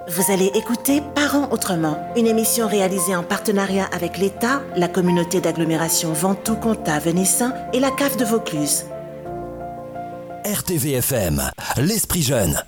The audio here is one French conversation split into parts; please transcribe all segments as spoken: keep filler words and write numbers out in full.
Vous allez écouter Parents autrement, une émission réalisée en partenariat avec l'État, la communauté d'agglomération Ventoux-Comtat-Venessin et la C A F de Vaucluse. R T V F M, l'esprit jeune.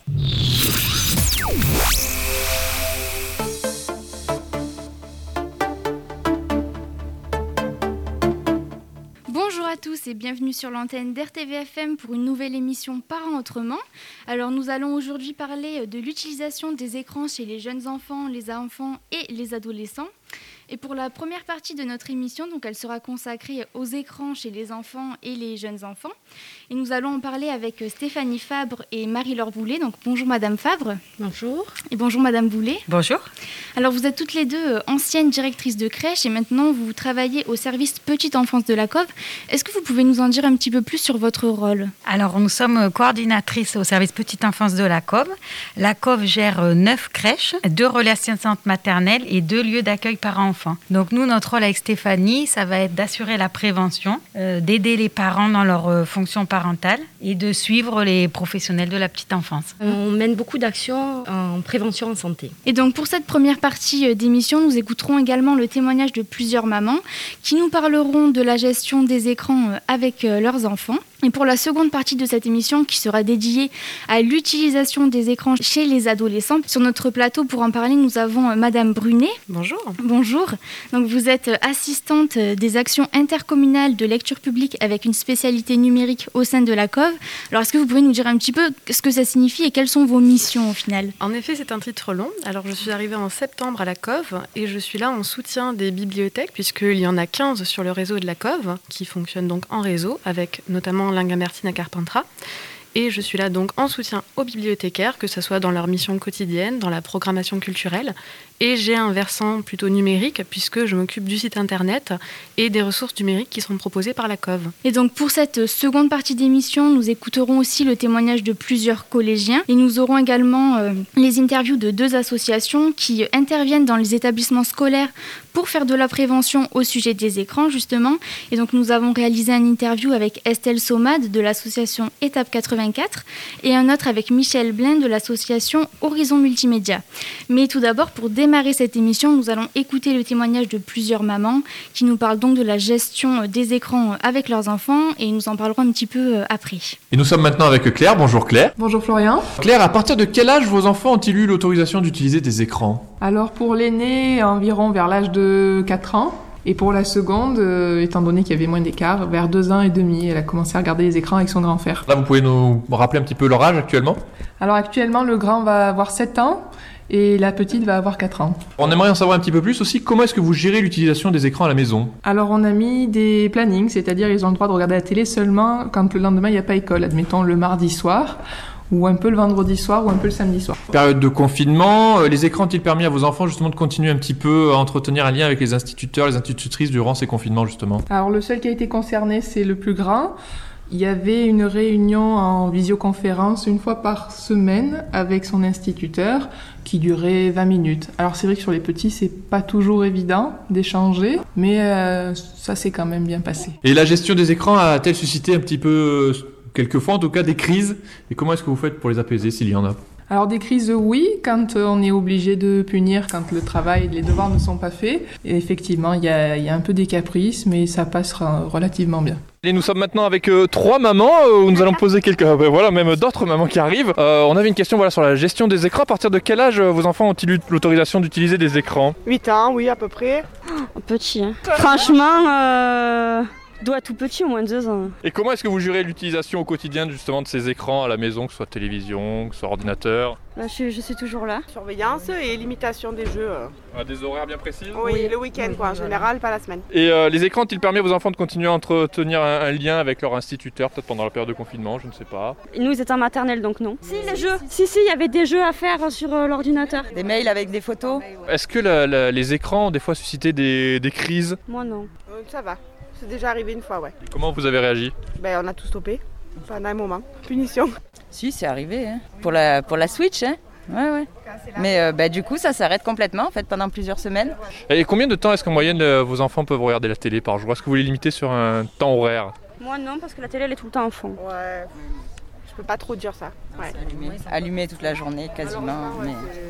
Bonjour à tous et bienvenue sur l'antenne d'R T V F M pour une nouvelle émission Parents autrement. Alors nous allons aujourd'hui parler de l'utilisation des écrans chez les jeunes enfants, les enfants et les adolescents. Et pour la première partie de notre émission, donc elle sera consacrée aux écrans chez les enfants et les jeunes enfants. Et nous allons en parler avec Stéphanie Fabre et Marie-Laure Boulet. Donc bonjour Madame Fabre. Bonjour. Et bonjour Madame Boulet. Bonjour. Alors vous êtes toutes les deux anciennes directrices de crèche et maintenant vous travaillez au service Petite Enfance de la C O V. Est-ce que vous pouvez nous en dire un petit peu plus sur votre rôle ? Alors nous sommes coordinatrices au service Petite Enfance de la C O V. La C O V gère neuf crèches, deux relais assistantes maternelles et deux lieux d'accueil parents-enfants. Donc nous, notre rôle avec Stéphanie, ça va être d'assurer la prévention, euh, d'aider les parents dans leur euh, fonction parentale et de suivre les professionnels de la petite enfance. On mène beaucoup d'actions en prévention en santé. Et donc pour cette première partie d'émission, nous écouterons également le témoignage de plusieurs mamans qui nous parleront de la gestion des écrans avec leurs enfants. Et pour la seconde partie de cette émission qui sera dédiée à l'utilisation des écrans chez les adolescents, sur notre plateau pour en parler, nous avons Madame Brunet. Bonjour. Bonjour. Donc vous êtes assistante des actions intercommunales de lecture publique avec une spécialité numérique au sein de la C O V. Alors est-ce que vous pouvez nous dire un petit peu ce que ça signifie et quelles sont vos missions au final ? En effet, c'est un titre long. Alors je suis arrivée en septembre à la C O V et je suis là en soutien des bibliothèques puisqu'il y en a quinze sur le réseau de la C O V qui fonctionnent donc en réseau avec notamment Langamertine à Carpentras. Et je suis là donc en soutien aux bibliothécaires, que ce soit dans leur mission quotidienne, dans la programmation culturelle. Et j'ai un versant plutôt numérique, puisque je m'occupe du site internet et des ressources numériques qui sont proposées par la C O V. Et donc pour cette seconde partie d'émission, nous écouterons aussi le témoignage de plusieurs collégiens. Et nous aurons également euh, les interviews de deux associations qui interviennent dans les établissements scolaires pour faire de la prévention au sujet des écrans, justement. Et donc nous avons réalisé une interview avec Estelle Somade de l'association Étape quatre-vingt-quatre et un autre avec Michel Blain de l'association Horizon Multimédia. Mais tout d'abord, pour démarrer démarrer cette émission, nous allons écouter le témoignage de plusieurs mamans qui nous parlent donc de la gestion des écrans avec leurs enfants et nous en parlerons un petit peu après. Et nous sommes maintenant avec Claire. Bonjour Claire. Bonjour Florian. Claire, à partir de quel âge vos enfants ont-ils eu l'autorisation d'utiliser des écrans ? Alors pour l'aîné, environ vers l'âge de quatre ans. Et pour la seconde, euh, étant donné qu'il y avait moins d'écart, vers deux ans et demi, elle a commencé à regarder les écrans avec son grand frère. Là, vous pouvez nous rappeler un petit peu leur âge actuellement ? Alors actuellement, le grand va avoir sept ans. Et la petite va avoir quatre ans. On aimerait en savoir un petit peu plus aussi. Comment est-ce que vous gérez l'utilisation des écrans à la maison ? Alors on a mis des plannings, c'est-à-dire ils ont le droit de regarder la télé seulement quand le lendemain il n'y a pas école. Admettons le mardi soir, ou un peu le vendredi soir, ou un peu le samedi soir. Période de confinement, les écrans ont-ils permis à vos enfants justement de continuer un petit peu à entretenir un lien avec les instituteurs, les institutrices durant ces confinements justement ? Alors le seul qui a été concerné, c'est le plus grand. Il y avait une réunion en visioconférence une fois par semaine avec son instituteur qui durait vingt minutes. Alors c'est vrai que sur les petits, c'est pas toujours évident d'échanger, mais euh, ça s'est quand même bien passé. Et la gestion des écrans a-t-elle suscité un petit peu, quelquefois en tout cas, des crises ? Et comment est-ce que vous faites pour les apaiser s'il y en a ? Alors des crises, oui, quand on est obligé de punir, quand le travail et les devoirs ne sont pas faits. Et effectivement, il y a, il y a un peu des caprices, mais ça passe relativement bien. Et nous sommes maintenant avec euh, trois mamans, euh, où nous allons poser quelques... Euh, voilà, même d'autres mamans qui arrivent. Euh, on avait une question voilà, sur la gestion des écrans. À partir de quel âge euh, vos enfants ont-ils eu l'autorisation d'utiliser des écrans ? huit ans, oui, à peu près. Oh, petit, hein. Franchement... Euh... doit tout petit, au moins deux ans. Et comment est-ce que vous gérez l'utilisation au quotidien justement de ces écrans à la maison, que ce soit télévision, que ce soit ordinateur ? Là, je, je suis toujours là. Surveillance et limitation des jeux. À des horaires bien précis ? Oui, oui. Le week-end quoi, en général, pas la semaine. Et euh, les écrans ont-ils permis à vos enfants de continuer à entretenir un, un lien avec leur instituteur, peut-être pendant la période de confinement, je ne sais pas ? Nous, ils étaient en maternelle, donc non. Si, les jeux. Si, si, il y avait des jeux à faire sur euh, l'ordinateur. Des mails avec des photos. Est-ce que la, la, les écrans ont des fois suscité des, des crises ? Moi, non. Euh, ça va. C'est déjà arrivé une fois, ouais. Et comment vous avez réagi ? Ben, on a tout stoppé pendant un moment. Punition. Si, c'est arrivé, hein. Pour la, pour la Switch, hein. Ouais, ouais. Mais euh, bah, du coup, ça s'arrête complètement, en fait, pendant plusieurs semaines. Et combien de temps est-ce qu'en moyenne, euh, vos enfants peuvent regarder la télé par jour ? Est-ce que vous les limitez sur un temps horaire ? Moi, non, parce que la télé, elle est tout le temps en fond. Ouais. Je peux pas trop dire ça. Ouais. Allumé, allumé toute la journée, quasiment. Alors, ouais, mais...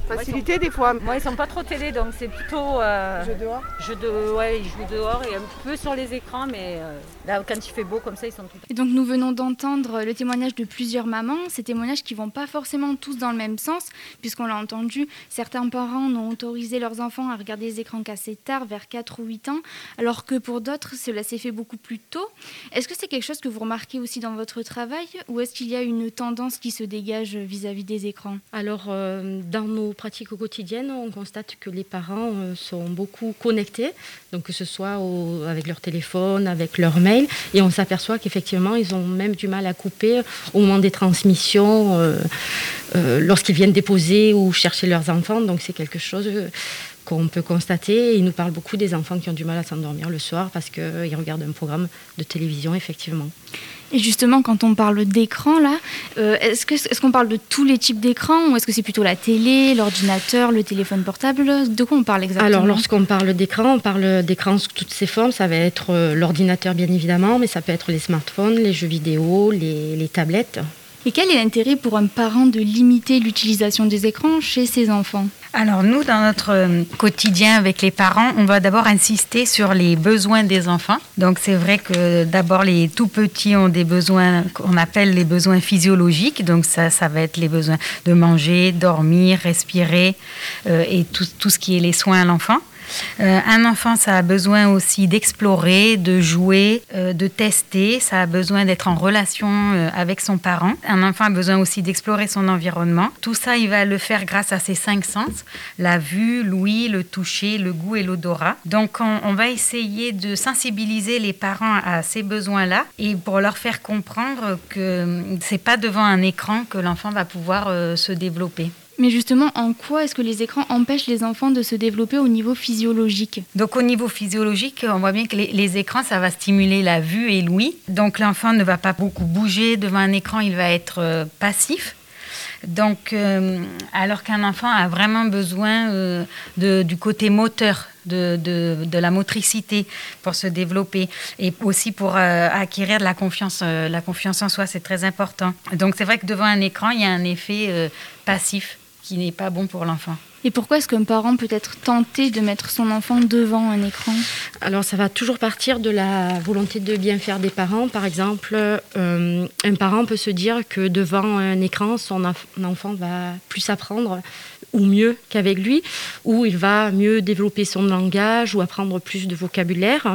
Facilité des fois. Moi, ils sont pas trop télé, donc c'est plutôt... Euh, jeux dehors jeux de, ouais, ils jouent dehors et un peu sur les écrans, mais euh, là, quand il fait beau comme ça, ils sont tout... Et donc, nous venons d'entendre le témoignage de plusieurs mamans, ces témoignages qui vont pas forcément tous dans le même sens, puisqu'on l'a entendu, certains parents n'ont autorisé leurs enfants à regarder les écrans qu'assez tard, vers quatre ou huit ans, alors que pour d'autres, cela s'est fait beaucoup plus tôt. Est-ce que c'est quelque chose que vous remarquez aussi dans votre travail, ou est-ce qu'il y a une tendance qui se dégage vis-à-vis des écrans ? Alors, euh, dans nos pratiques au quotidien, on constate que les parents euh, sont beaucoup connectés, donc que ce soit au, avec leur téléphone, avec leur mail, et on s'aperçoit qu'effectivement, ils ont même du mal à couper au moment des transmissions, euh, euh, lorsqu'ils viennent déposer ou chercher leurs enfants. Donc, c'est quelque chose euh, qu'on peut constater. Ils nous parlent beaucoup des enfants qui ont du mal à s'endormir le soir parce qu'ils euh, regardent un programme de télévision, effectivement. Et justement, quand on parle d'écran, là, euh, est-ce que, est-ce qu'on parle de tous les types d'écrans ou est-ce que c'est plutôt la télé, l'ordinateur, le téléphone portable ? De quoi on parle exactement ? Alors, lorsqu'on parle d'écran, on parle d'écran sous toutes ses formes. Ça va être euh, l'ordinateur, bien évidemment, mais ça peut être les smartphones, les jeux vidéo, les, les tablettes. Et quel est l'intérêt pour un parent de limiter l'utilisation des écrans chez ses enfants ? Alors nous, dans notre quotidien avec les parents, on va d'abord insister sur les besoins des enfants. Donc c'est vrai que d'abord les tout petits ont des besoins qu'on appelle les besoins physiologiques. Donc ça, ça va être les besoins de manger, dormir, respirer euh, et tout, tout ce qui est les soins à l'enfant. Euh, un enfant, ça a besoin aussi d'explorer, de jouer, euh, de tester. Ça a besoin d'être en relation euh, avec son parent. Un enfant a besoin aussi d'explorer son environnement. Tout ça, il va le faire grâce à ses cinq sens. La vue, l'ouïe, le toucher, le goût et l'odorat. Donc, on, on va essayer de sensibiliser les parents à ces besoins-là et pour leur faire comprendre que c'est pas devant un écran que l'enfant va pouvoir euh, se développer. Mais justement, en quoi est-ce que les écrans empêchent les enfants de se développer au niveau physiologique ? Donc au niveau physiologique, on voit bien que les, les écrans, ça va stimuler la vue et l'ouïe. Donc l'enfant ne va pas beaucoup bouger devant un écran, il va être euh, passif. Donc, euh, alors qu'un enfant a vraiment besoin euh, de, du côté moteur, de, de, de la motricité pour se développer et aussi pour euh, acquérir de la confiance, euh, la confiance en soi, c'est très important. Donc c'est vrai que devant un écran, il y a un effet euh, passif qui n'est pas bon pour l'enfant. Et pourquoi est-ce qu'un parent peut être tenté de mettre son enfant devant un écran ? Alors ça va toujours partir de la volonté de bien faire des parents. Par exemple, euh, un parent peut se dire que devant un écran, son enfant va plus apprendre ou mieux qu'avec lui, ou il va mieux développer son langage ou apprendre plus de vocabulaire.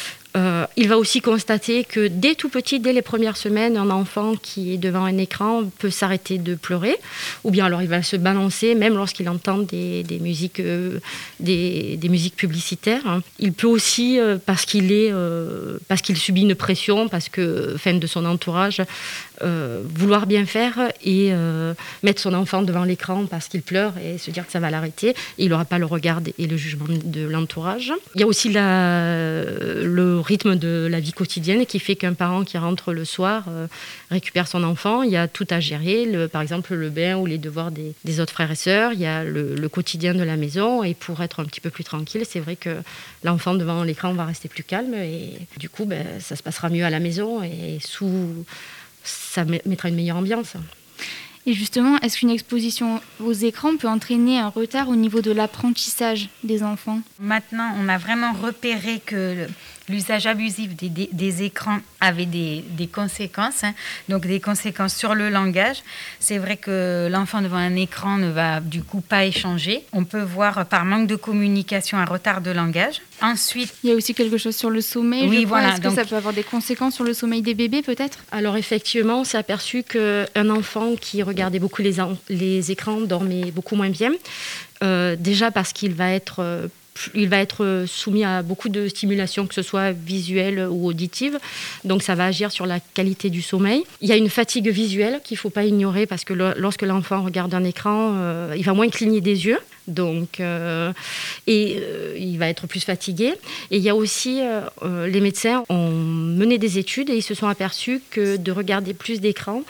Euh, il va aussi constater que dès tout petit, dès les premières semaines, un enfant qui est devant un écran peut s'arrêter de pleurer, ou bien alors il va se balancer, même lorsqu'il entend des, des, musiques, euh, des, des musiques publicitaires. Il peut aussi, euh, parce qu'il est, euh, parce qu'il subit une pression, parce que, enfin, de son entourage, euh, vouloir bien faire et euh, mettre son enfant devant l'écran parce qu'il pleure et se dire que ça va l'arrêter. Et il n'aura pas le regard et le jugement de l'entourage. Il y a aussi la, le rythme de la vie quotidienne qui fait qu'un parent qui rentre le soir euh, récupère son enfant. Il y a tout à gérer, le, par exemple le bain ou les devoirs des, des autres frères et sœurs. Il y a le, le quotidien de la maison et pour être un petit peu plus tranquille, c'est vrai que l'enfant devant l'écran va rester plus calme et du coup ben, ça se passera mieux à la maison et sous, ça mettra une meilleure ambiance. Et justement, est-ce qu'une exposition aux écrans peut entraîner un retard au niveau de l'apprentissage des enfants ? Maintenant, on a vraiment repéré que l'usage abusif des, des, des écrans avait des, des conséquences, hein, donc des conséquences sur le langage. C'est vrai que l'enfant devant un écran ne va du coup pas échanger. On peut voir par manque de communication un retard de langage. Ensuite, il y a aussi quelque chose sur le sommeil. Oui, je crois. voilà. Est-ce que donc, ça peut avoir des conséquences sur le sommeil des bébés peut-être ? Alors effectivement, on s'est aperçu qu'un enfant qui regardait beaucoup les, en- les écrans dormait beaucoup moins bien. Euh, déjà parce qu'il va être... Euh, Il va être soumis à beaucoup de stimulations, que ce soit visuelle ou auditive. Donc, ça va agir sur la qualité du sommeil. Il y a une fatigue visuelle qu'il ne faut pas ignorer parce que le, lorsque l'enfant regarde un écran, euh, il va moins cligner des yeux. Donc, euh, et euh, il va être plus fatigué. Et il y a aussi, euh, les médecins ont mené des études et ils se sont aperçus que de regarder plus d'écrans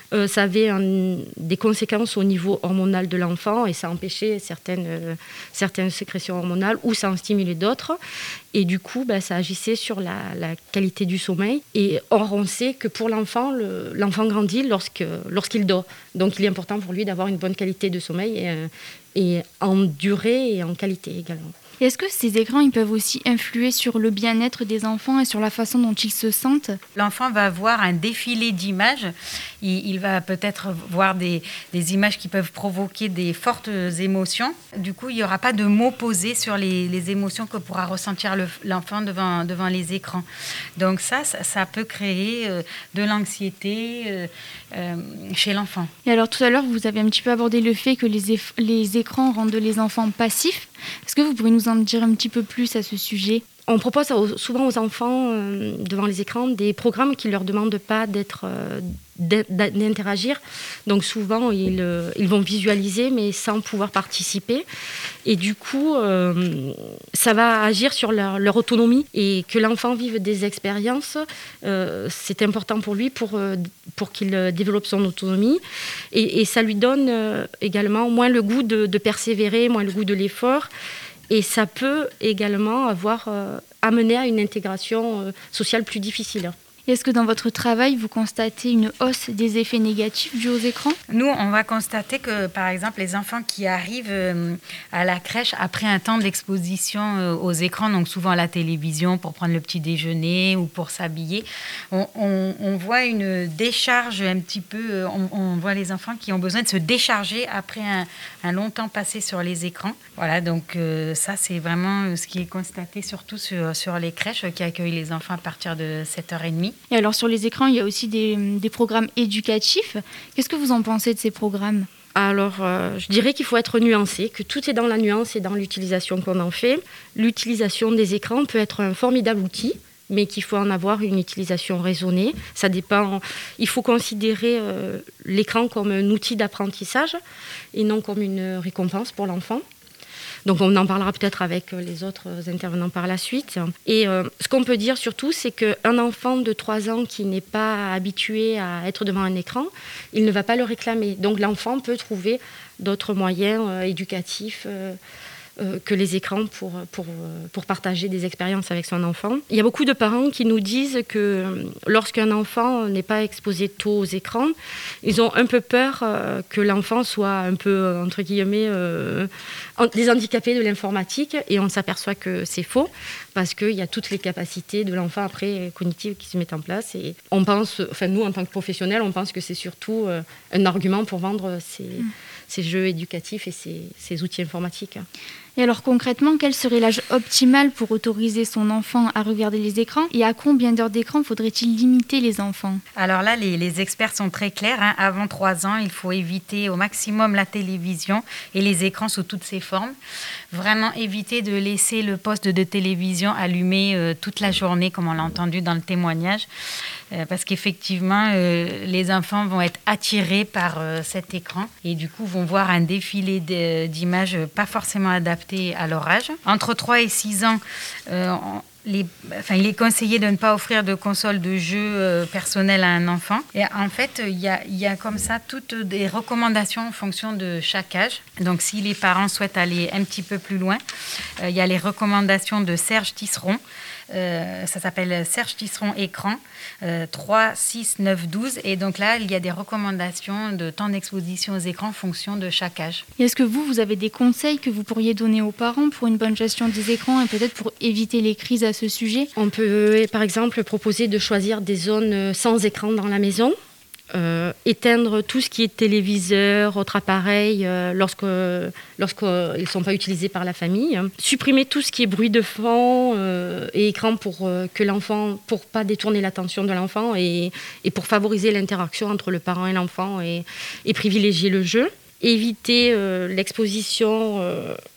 euh, ça avait un, des conséquences au niveau hormonal de l'enfant et ça empêchait certaines, euh, certaines sécrétions hormonales ou ça en stimulait d'autres. Et du coup, bah, ça agissait sur la, la qualité du sommeil. Et or, on sait que pour l'enfant, le, l'enfant grandit lorsque, lorsqu'il dort. Donc, il est important pour lui d'avoir une bonne qualité de sommeil et, et en durée et en qualité également. Et est-ce que ces écrans ils peuvent aussi influer sur le bien-être des enfants et sur la façon dont ils se sentent ? L'enfant va voir un défilé d'images. Il, il va peut-être voir des, des images qui peuvent provoquer des fortes émotions. Du coup, il n'y aura pas de mots posés sur les, les émotions que pourra ressentir le, l'enfant devant, devant les écrans. Donc ça, ça, ça peut créer euh, de l'anxiété euh, euh, chez l'enfant. Et alors tout à l'heure, vous avez un petit peu abordé le fait que les, eff- les écrans rendent les enfants passifs. Est-ce que vous pourriez nous en dire un petit peu plus à ce sujet ? On propose aux, souvent aux enfants, euh, devant les écrans, des programmes qui ne leur demandent pas d'être, euh, d'interagir. Donc souvent, ils, euh, ils vont visualiser, mais sans pouvoir participer. Et du coup, euh, ça va agir sur leur, leur autonomie. Et que l'enfant vive des expériences, euh, c'est important pour lui, pour, euh, pour qu'il développe son autonomie. Et, et ça lui donne euh, également moins le goût de, de persévérer, moins le goût de l'effort. Et ça peut également avoir euh, amené à une intégration euh, sociale plus difficile. Est-ce que dans votre travail, vous constatez une hausse des effets négatifs dus aux écrans ? Nous, on va constater que, par exemple, les enfants qui arrivent euh, à la crèche après un temps d'exposition euh, aux écrans, donc souvent à la télévision pour prendre le petit déjeuner ou pour s'habiller, on, on, on voit une décharge un petit peu, euh, on, on voit les enfants qui ont besoin de se décharger après un, un long temps passé sur les écrans. Voilà, donc euh, ça, c'est vraiment ce qui est constaté surtout sur, sur les crèches qui accueillent les enfants à partir de sept heures trente. Et alors sur les écrans, il y a aussi des, des programmes éducatifs. Qu'est-ce que vous en pensez de ces programmes ? Alors, euh, je dirais qu'il faut être nuancé, que tout est dans la nuance et dans l'utilisation qu'on en fait. L'utilisation des écrans peut être un formidable outil, mais qu'il faut en avoir une utilisation raisonnée. Ça dépend. Il faut considérer euh, l'écran comme un outil d'apprentissage et non comme une récompense pour l'enfant. Donc on en parlera peut-être avec les autres intervenants par la suite. Et euh, ce qu'on peut dire surtout, c'est qu'un enfant de trois ans qui n'est pas habitué à être devant un écran, il ne va pas le réclamer. Donc l'enfant peut trouver d'autres moyens euh, éducatifs euh, euh, que les écrans pour, pour, pour partager des expériences avec son enfant. Il y a beaucoup de parents qui nous disent que lorsqu'un enfant n'est pas exposé tôt aux écrans, ils ont un peu peur euh, que l'enfant soit un peu, entre guillemets, euh, des handicapés de l'informatique, et on s'aperçoit que c'est faux parce qu'il y a toutes les capacités de l'enfant après cognitives qui se mettent en place, et on pense, enfin nous en tant que professionnels, on pense que c'est surtout euh, un argument pour vendre ces, mmh. ces jeux éducatifs et ces, ces outils informatiques. Et alors concrètement, quel serait l'âge optimal pour autoriser son enfant à regarder les écrans, et à combien d'heures d'écran faudrait-il limiter les enfants ? Alors là, les, les experts sont très clairs. Hein. Avant trois ans, il faut éviter au maximum la télévision et les écrans sous toutes ses formes. Vraiment éviter de laisser le poste de télévision allumé euh, toute la journée, comme on l'a entendu dans le témoignage. Euh, parce qu'effectivement, euh, les enfants vont être attirés par euh, cet écran et du coup vont voir un défilé de, d'images pas forcément adaptées à leur âge. Entre trois et six ans, euh, on, Les, enfin, il est conseillé de ne pas offrir de console de jeu euh, personnelle à un enfant. Et en fait, il y a, il y a comme ça toutes des recommandations en fonction de chaque âge. Donc, si les parents souhaitent aller un petit peu plus loin, euh, il y a les recommandations de Serge Tisseron. Euh, ça s'appelle Serge Tisseron Écran, euh, trois, six, neuf, douze. Et donc là, il y a des recommandations de temps d'exposition aux écrans en fonction de chaque âge. Et est-ce que vous, vous avez des conseils que vous pourriez donner aux parents pour une bonne gestion des écrans et peut-être pour éviter les crises à ce sujet ? On peut, par exemple, proposer de choisir des zones sans écran dans la maison. Euh, éteindre tout ce qui est téléviseur, autres appareils, euh, lorsque, lorsqu'ils ne sont pas utilisés par la famille. Supprimer tout ce qui est bruit de fond euh, et écran pour euh, que l'enfant, pour pas détourner l'attention de l'enfant et, et pour favoriser l'interaction entre le parent et l'enfant et, et privilégier le jeu. Éviter euh, l'exposition euh,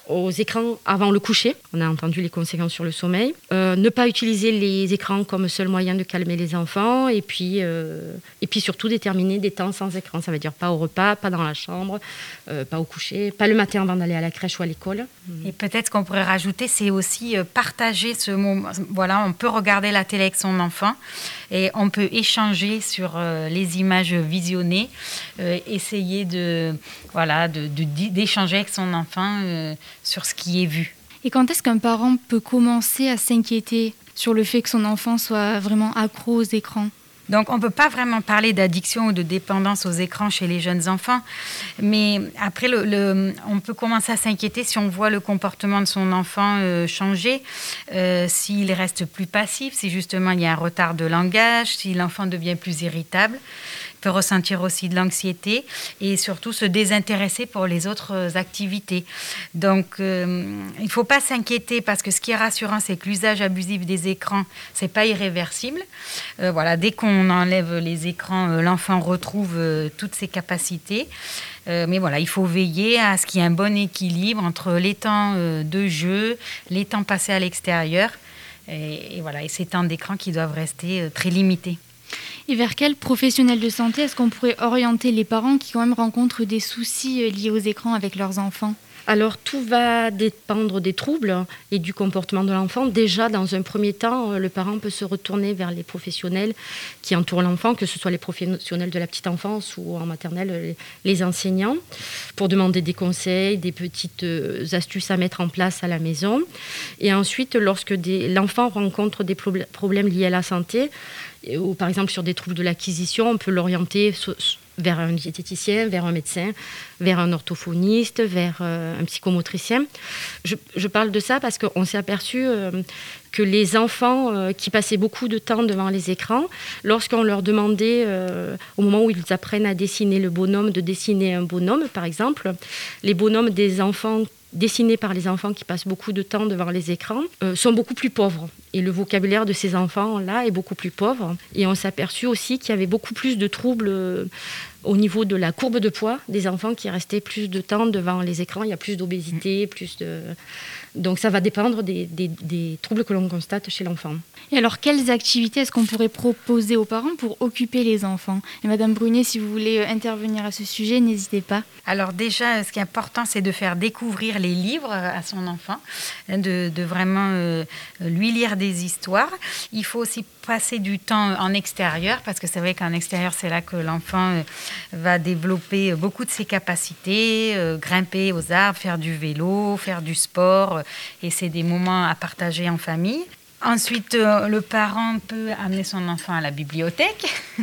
aux écrans avant le coucher. On a entendu les conséquences sur le sommeil. Euh, ne pas utiliser les écrans comme seul moyen de calmer les enfants. Et puis, euh, et puis surtout déterminer des temps sans écran. Ça veut dire pas au repas, pas dans la chambre, euh, pas au coucher, pas le matin avant d'aller à la crèche ou à l'école. Et peut-être ce qu'on pourrait rajouter, c'est aussi partager ce moment. Voilà, on peut regarder la télé avec son enfant et on peut échanger sur euh, les images visionnées, euh, essayer de, voilà, de, de, d'échanger avec son enfant euh, sur ce qui est vu. Et quand est-ce qu'un parent peut commencer à s'inquiéter sur le fait que son enfant soit vraiment accro aux écrans ? Donc, on ne peut pas vraiment parler d'addiction ou de dépendance aux écrans chez les jeunes enfants. Mais après, le, le, on peut commencer à s'inquiéter si on voit le comportement de son enfant euh, changer, euh, s'il reste plus passif, si justement il y a un retard de langage, si l'enfant devient plus irritable. Il peut ressentir aussi de l'anxiété et surtout se désintéresser pour les autres activités. Donc, euh, il ne faut pas s'inquiéter parce que ce qui est rassurant, c'est que l'usage abusif des écrans, ce n'est pas irréversible. Euh, voilà, dès qu'on enlève les écrans, euh, l'enfant retrouve euh, toutes ses capacités. Euh, mais voilà, il faut veiller à ce qu'il y ait un bon équilibre entre les temps euh, de jeu, les temps passés à l'extérieur et, et, voilà, et ces temps d'écran qui doivent rester euh, très limités. Et vers quel professionnel de santé est-ce qu'on pourrait orienter les parents qui quand même rencontrent des soucis liés aux écrans avec leurs enfants ? Alors, tout va dépendre des troubles et du comportement de l'enfant. Déjà, dans un premier temps, le parent peut se retourner vers les professionnels qui entourent l'enfant, que ce soit les professionnels de la petite enfance ou en maternelle, les enseignants, pour demander des conseils, des petites astuces à mettre en place à la maison. Et ensuite, lorsque des, l'enfant rencontre des problèmes liés à la santé, ou par exemple sur des troubles de l'acquisition, on peut l'orienter vers un diététicien, vers un médecin, vers un orthophoniste, vers euh, un psychomotricien. Je, je parle de ça parce qu'on s'est aperçu euh, que les enfants euh, qui passaient beaucoup de temps devant les écrans, lorsqu'on leur demandait, euh, au moment où ils apprennent à dessiner le bonhomme, de dessiner un bonhomme, par exemple, les bonhommes des enfants dessinés par les enfants qui passent beaucoup de temps devant les écrans, euh, sont beaucoup plus pauvres. Et le vocabulaire de ces enfants-là est beaucoup plus pauvre. Et on s'est aperçu aussi qu'il y avait beaucoup plus de troubles euh, au niveau de la courbe de poids des enfants qui restaient plus de temps devant les écrans. Il y a plus d'obésité, plus de... Donc ça va dépendre des, des, des troubles que l'on constate chez l'enfant. Et alors, quelles activités est-ce qu'on pourrait proposer aux parents pour occuper les enfants ? Et Madame Brunet, si vous voulez intervenir à ce sujet, n'hésitez pas. Alors déjà, ce qui est important, c'est de faire découvrir les livres à son enfant, de, de vraiment euh, lui lire des histoires. Il faut aussi passer du temps en extérieur, parce que c'est vrai qu'en extérieur, c'est là que l'enfant euh, va développer beaucoup de ses capacités, euh, grimper aux arbres, faire du vélo, faire du sport, euh, et c'est des moments à partager en famille. Ensuite, euh, le parent peut amener son enfant à la bibliothèque.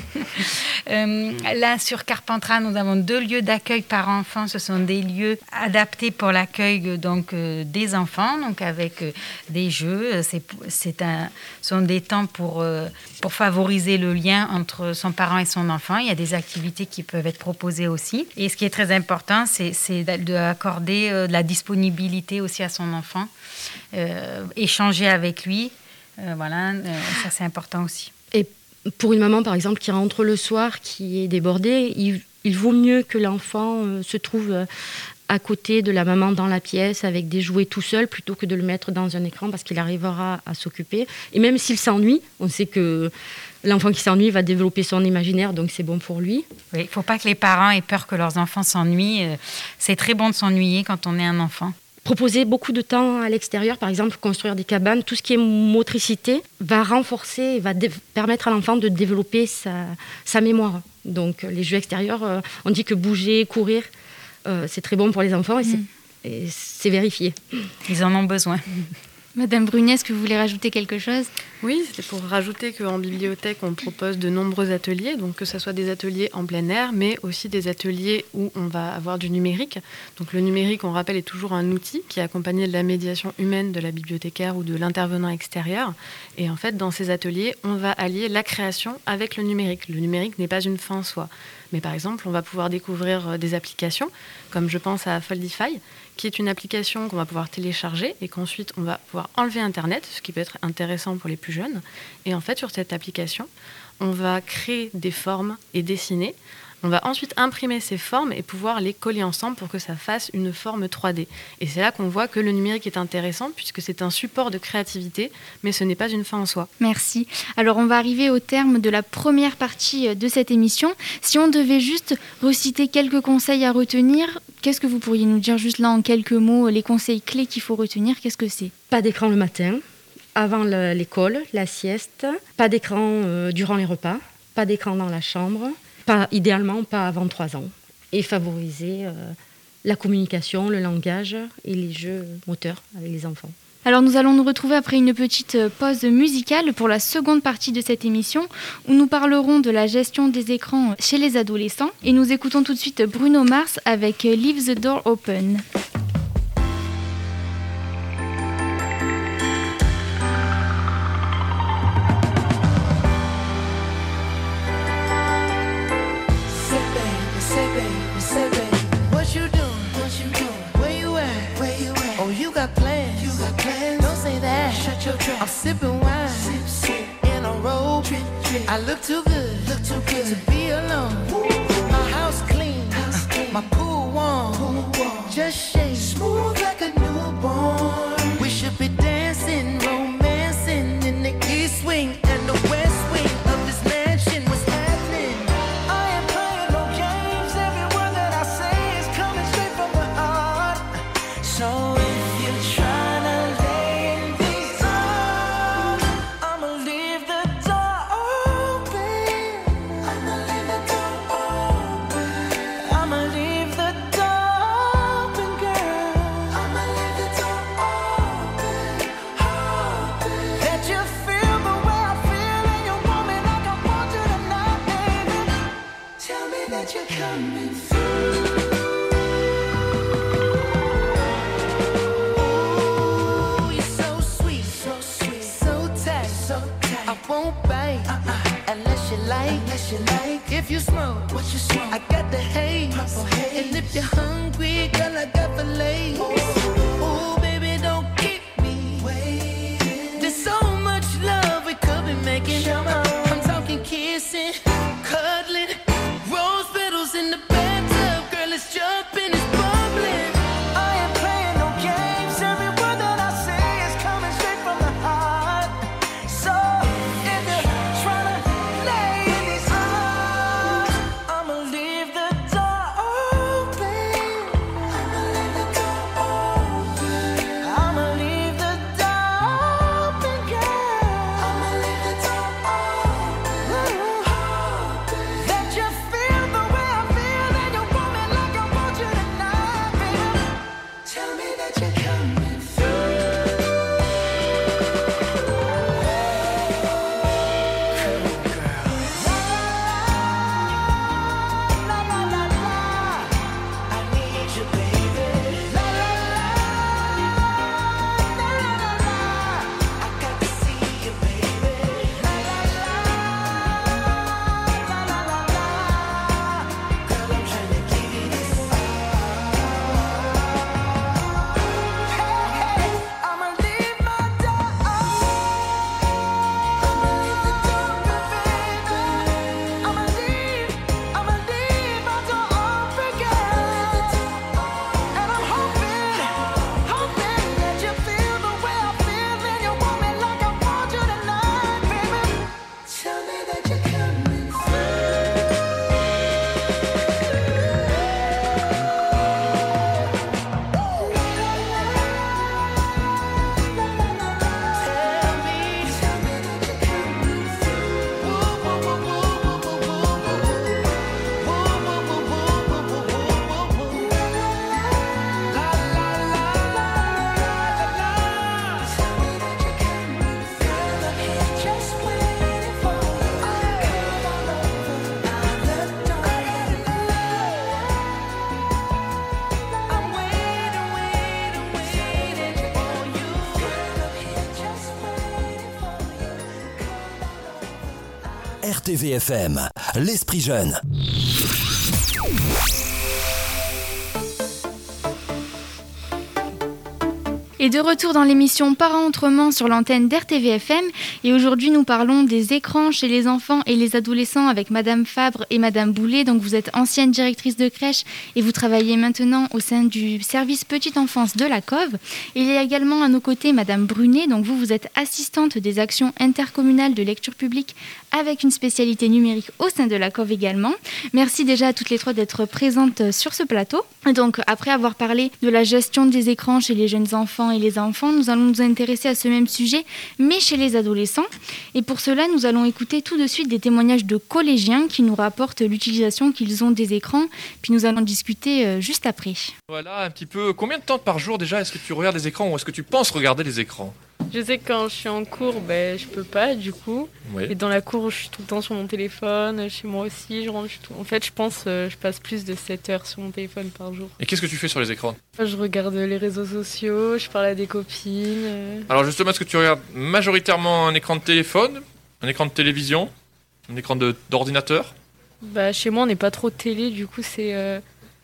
euh, là, sur Carpentras, nous avons deux lieux d'accueil par enfant. Ce sont des lieux adaptés pour l'accueil donc, euh, des enfants, donc avec euh, des jeux. C'est, c'est un, ce sont des temps pour, euh, pour favoriser le lien entre son parent et son enfant. Il y a des activités qui peuvent être proposées aussi. Et ce qui est très important, c'est, c'est d'accorder euh, de la disponibilité aussi à son enfant, euh, échanger avec lui. Euh, voilà, euh, ça c'est important aussi. Et pour une maman par exemple qui rentre le soir, qui est débordée, il, il vaut mieux que l'enfant euh, se trouve euh, à côté de la maman dans la pièce avec des jouets tout seul plutôt que de le mettre dans un écran parce qu'il arrivera à s'occuper. Et même s'il s'ennuie, on sait que l'enfant qui s'ennuie va développer son imaginaire, donc c'est bon pour lui. Oui, il ne faut pas que les parents aient peur que leurs enfants s'ennuient. C'est très bon de s'ennuyer quand on est un enfant. Proposer beaucoup de temps à l'extérieur, par exemple construire des cabanes, tout ce qui est motricité va renforcer et va dé- permettre à l'enfant de développer sa, sa mémoire. Donc les jeux extérieurs, euh, on dit que bouger, courir, euh, c'est très bon pour les enfants et, mmh. c'est, et c'est vérifié. Ils en ont besoin. Madame Brunet, est-ce que vous voulez rajouter quelque chose ? Oui, c'était pour rajouter qu'en bibliothèque, on propose de nombreux ateliers, donc que ce soit des ateliers en plein air, mais aussi des ateliers où on va avoir du numérique. Donc le numérique, on rappelle, est toujours un outil qui est accompagné de la médiation humaine de la bibliothécaire ou de l'intervenant extérieur. Et en fait, dans ces ateliers, on va allier la création avec le numérique. Le numérique n'est pas une fin en soi. Mais par exemple, on va pouvoir découvrir des applications, comme je pense à Foldify, qui est une application qu'on va pouvoir télécharger et qu'ensuite on va pouvoir enlever Internet, ce qui peut être intéressant pour les plus jeunes. Et en fait, sur cette application, on va créer des formes et dessiner On va ensuite imprimer ces formes et pouvoir les coller ensemble pour que ça fasse une forme trois D. Et c'est là qu'on voit que le numérique est intéressant puisque c'est un support de créativité, mais ce n'est pas une fin en soi. Merci. Alors on va arriver au terme de la première partie de cette émission. Si on devait juste reciter quelques conseils à retenir, qu'est-ce que vous pourriez nous dire juste là en quelques mots, les conseils clés qu'il faut retenir, qu'est-ce que c'est ? Pas d'écran le matin, avant le- l'école, la sieste, pas d'écran euh, durant les repas, pas d'écran dans la chambre, pas, idéalement pas avant trois ans, et favoriser euh, la communication, le langage et les jeux moteurs avec les enfants. Alors nous allons nous retrouver après une petite pause musicale pour la seconde partie de cette émission où nous parlerons de la gestion des écrans chez les adolescents et nous écoutons tout de suite Bruno Mars avec Leave the Door Open. Say baby, say baby, say baby, what you doing? What you doing? Where you at? Where you at? Oh, you got plans? You got plans? Don't say that. Shut your trap. I'm sipping wine, sip, sip, in a robe. Drip, drip. I look too good, look too good to be alone. My house clean, house clean. My pool warm, pool warm. Just shake, smooth like a newborn. We should be dancing, romancing in the east wing and the west wing of this mansion. What's happening? I ain't playing no games. Every word that I say is coming straight from the heart. So if you're trying to lay in these arms, I'ma leave the door open. I'ma leave the door open. I'ma leave the door open, girl. I'ma leave the door open, open. Let you feel the way I feel and you want me like I want you tonight, baby. Tell me that you're coming through. Ooh, you're so sweet, so sweet, so tight, so tight. I won't bite uh-uh. unless you like, unless you like. If you smoke, what you smoke? I got the haze. Purple haze. And if you're hungry, girl, I got fillets. Ooh, baby, don't keep me waiting. There's so much love we could be making. I'm talking kissing, cuddling, rose petals in the bathtub. Girl, it's jumping, it's bubbling. I ain't playing no games. Every word that I say is coming straight from the heart. So if you're trying to lay in these arms, I'ma leave the door open. I'ma leave the door open. I'ma leave the door open, girl. I'ma leave the door open. Let you feel the way I feel and you want me like I want you tonight, baby. Tell me that you're coming through. La la la la, I need you, baby. La la la, la la la, I got to see you, baby. La la la, la la la la, girl, I'm trying to give you this all. Hey hey, I'ma leave my door open. I'ma leave the door open, baby. I'ma leave, I'ma leave my door open, girl. And I'm hoping, hoping that you feel the way I feel and you want me like I want you tonight, baby. Tell me that you're coming R T V F M, l'esprit jeune. Et de retour dans l'émission Parents Autrement sur l'antenne d'R T V F M. Et aujourd'hui, nous parlons des écrans chez les enfants et les adolescents avec Madame Fabre et Madame Boulet. Donc, vous êtes ancienne directrice de crèche et vous travaillez maintenant au sein du service Petite Enfance de la Cove. Et il y a également à nos côtés Madame Brunet. Donc, vous, vous êtes assistante des actions intercommunales de lecture publique avec une spécialité numérique au sein de la Cove également. Merci déjà à toutes les trois d'être présentes sur ce plateau. Et donc, après avoir parlé de la gestion des écrans chez les jeunes enfants et les enfants, nous allons nous intéresser à ce même sujet, mais chez les adolescents. Et pour cela, nous allons écouter tout de suite des témoignages de collégiens qui nous rapportent l'utilisation qu'ils ont des écrans, puis nous allons discuter euh, juste après. Voilà un petit peu, combien de temps par jour déjà est-ce que tu regardes les écrans ou est-ce que tu penses regarder les écrans ? Je sais que quand je suis en cours, ben, je peux pas du coup. Oui. Et dans la cour, je suis tout le temps sur mon téléphone. Chez moi aussi, je rentre. Je suis tout... En fait, je pense euh, je passe plus de sept heures sur mon téléphone par jour. Et qu'est-ce que tu fais sur les écrans ? Je regarde les réseaux sociaux, je parle à des copines. euh. Alors justement, est-ce que tu regardes majoritairement un écran de téléphone, un écran de télévision, un écran de, d'ordinateur ? Bah, chez moi, on n'est pas trop télé, du coup, c'est euh,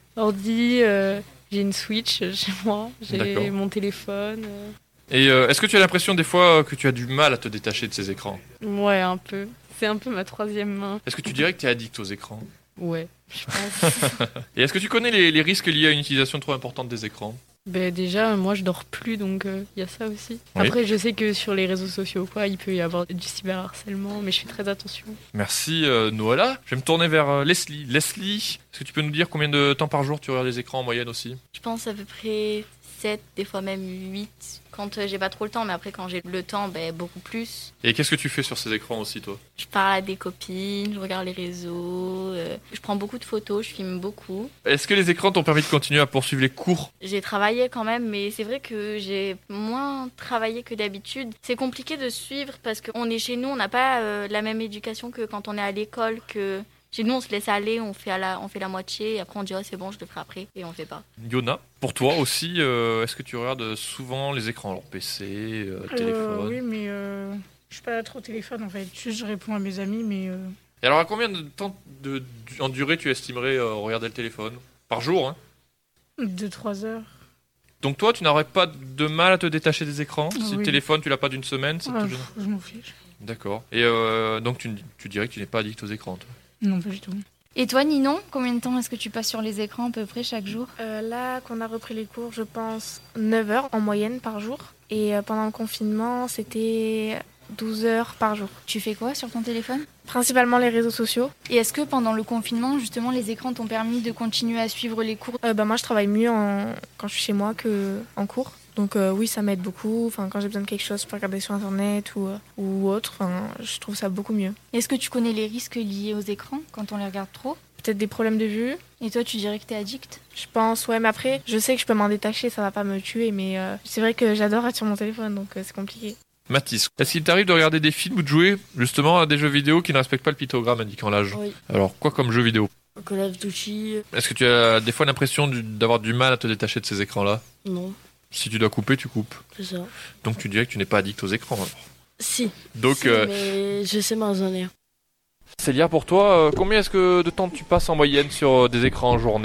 ordi. euh, j'ai une Switch euh, chez moi, j'ai D'accord. mon téléphone. euh. Et euh, est-ce que tu as l'impression des fois que tu as du mal à te détacher de ces écrans ? Ouais, un peu. C'est un peu ma troisième main. Est-ce que tu dirais que tu es addict aux écrans ? Ouais, je pense. Et est-ce que tu connais les, les risques liés à une utilisation trop importante des écrans ? Ben déjà, moi je dors plus, donc il euh, y a ça aussi. Oui. Après, je sais que sur les réseaux sociaux, quoi, il peut y avoir du cyberharcèlement, mais je fais très attention. Merci euh, Noëlla. Je vais me tourner vers euh, Leslie. Leslie, est-ce que tu peux nous dire combien de temps par jour tu regardes les écrans en moyenne aussi ? Je pense à peu près sept, des fois même huit, quand euh, j'ai pas trop le temps, mais après quand j'ai le temps, ben, beaucoup plus. Et qu'est-ce que tu fais sur ces écrans aussi, toi ? Je parle à des copines, je regarde les réseaux, euh, je prends beaucoup de photos, je filme beaucoup. Est-ce que les écrans t'ont permis de continuer à poursuivre les cours ? J'ai travaillé quand même, mais c'est vrai que j'ai moins travaillé que d'habitude. C'est compliqué de suivre parce qu'on est chez nous, on n'a pas euh, la même éducation que quand on est à l'école, que... Chez nous, on se laisse aller, on fait, à la, on fait la moitié, et après on dirait c'est bon, je le ferai après, et on le fait pas. Yona, pour toi aussi, euh, est-ce que tu regardes souvent les écrans, alors P C, euh, téléphone ? Euh, oui, mais euh, je suis pas trop au téléphone en fait. Juste, je réponds à mes amis, mais. Euh... Et alors, à combien de temps de, en durée tu estimerais euh, regarder le téléphone ? Par jour, hein ? deux trois heures. Donc toi, tu n'aurais pas de mal à te détacher des écrans ? Si Oui. le téléphone, tu l'as pas d'une semaine, c'est Ah, toujours... pff, je m'en fiche. D'accord. Et euh, donc, tu, tu dirais que tu n'es pas addict aux écrans, toi ? Non, pas du tout. Et toi, Ninon, combien de temps est-ce que tu passes sur les écrans à peu près chaque jour ? Euh, là qu'on a repris les cours, je pense neuf heures en moyenne par jour. Et euh, pendant le confinement, c'était douze heures par jour. Tu fais quoi sur ton téléphone ? Principalement les réseaux sociaux. Et est-ce que pendant le confinement, justement, les écrans t'ont permis de continuer à suivre les cours ? euh, bah, Moi, je travaille mieux en... quand je suis chez moi qu'en cours. Donc euh, oui, ça m'aide beaucoup. Enfin, quand j'ai besoin de quelque chose, je peux regarder sur Internet ou, euh, ou autre. Enfin, je trouve ça beaucoup mieux. Est-ce que tu connais les risques liés aux écrans quand on les regarde trop ? Peut-être des problèmes de vue. Et toi, tu dirais que t'es addict ? Je pense, ouais. Mais après, je sais que je peux m'en détacher, ça va pas me tuer. Mais euh, c'est vrai que j'adore être sur mon téléphone, donc euh, c'est compliqué. Mathis, est-ce qu'il t'arrive de regarder des films ou de jouer justement à des jeux vidéo qui ne respectent pas le pictogramme indiquant l'âge ? Oui. Alors, quoi comme jeu vidéo ? Call of Duty. Est-ce que tu as des fois l'impression du- d'avoir du mal à te détacher de ces écrans-là ? Non, Si tu dois couper, tu coupes. c'est ça. Donc tu dirais que tu n'es pas addict aux écrans alors. Si. Donc, Si, euh, mais je sais m'en Célia, pour toi, euh, combien est-ce que de temps tu passes en moyenne sur euh, des écrans en journée ?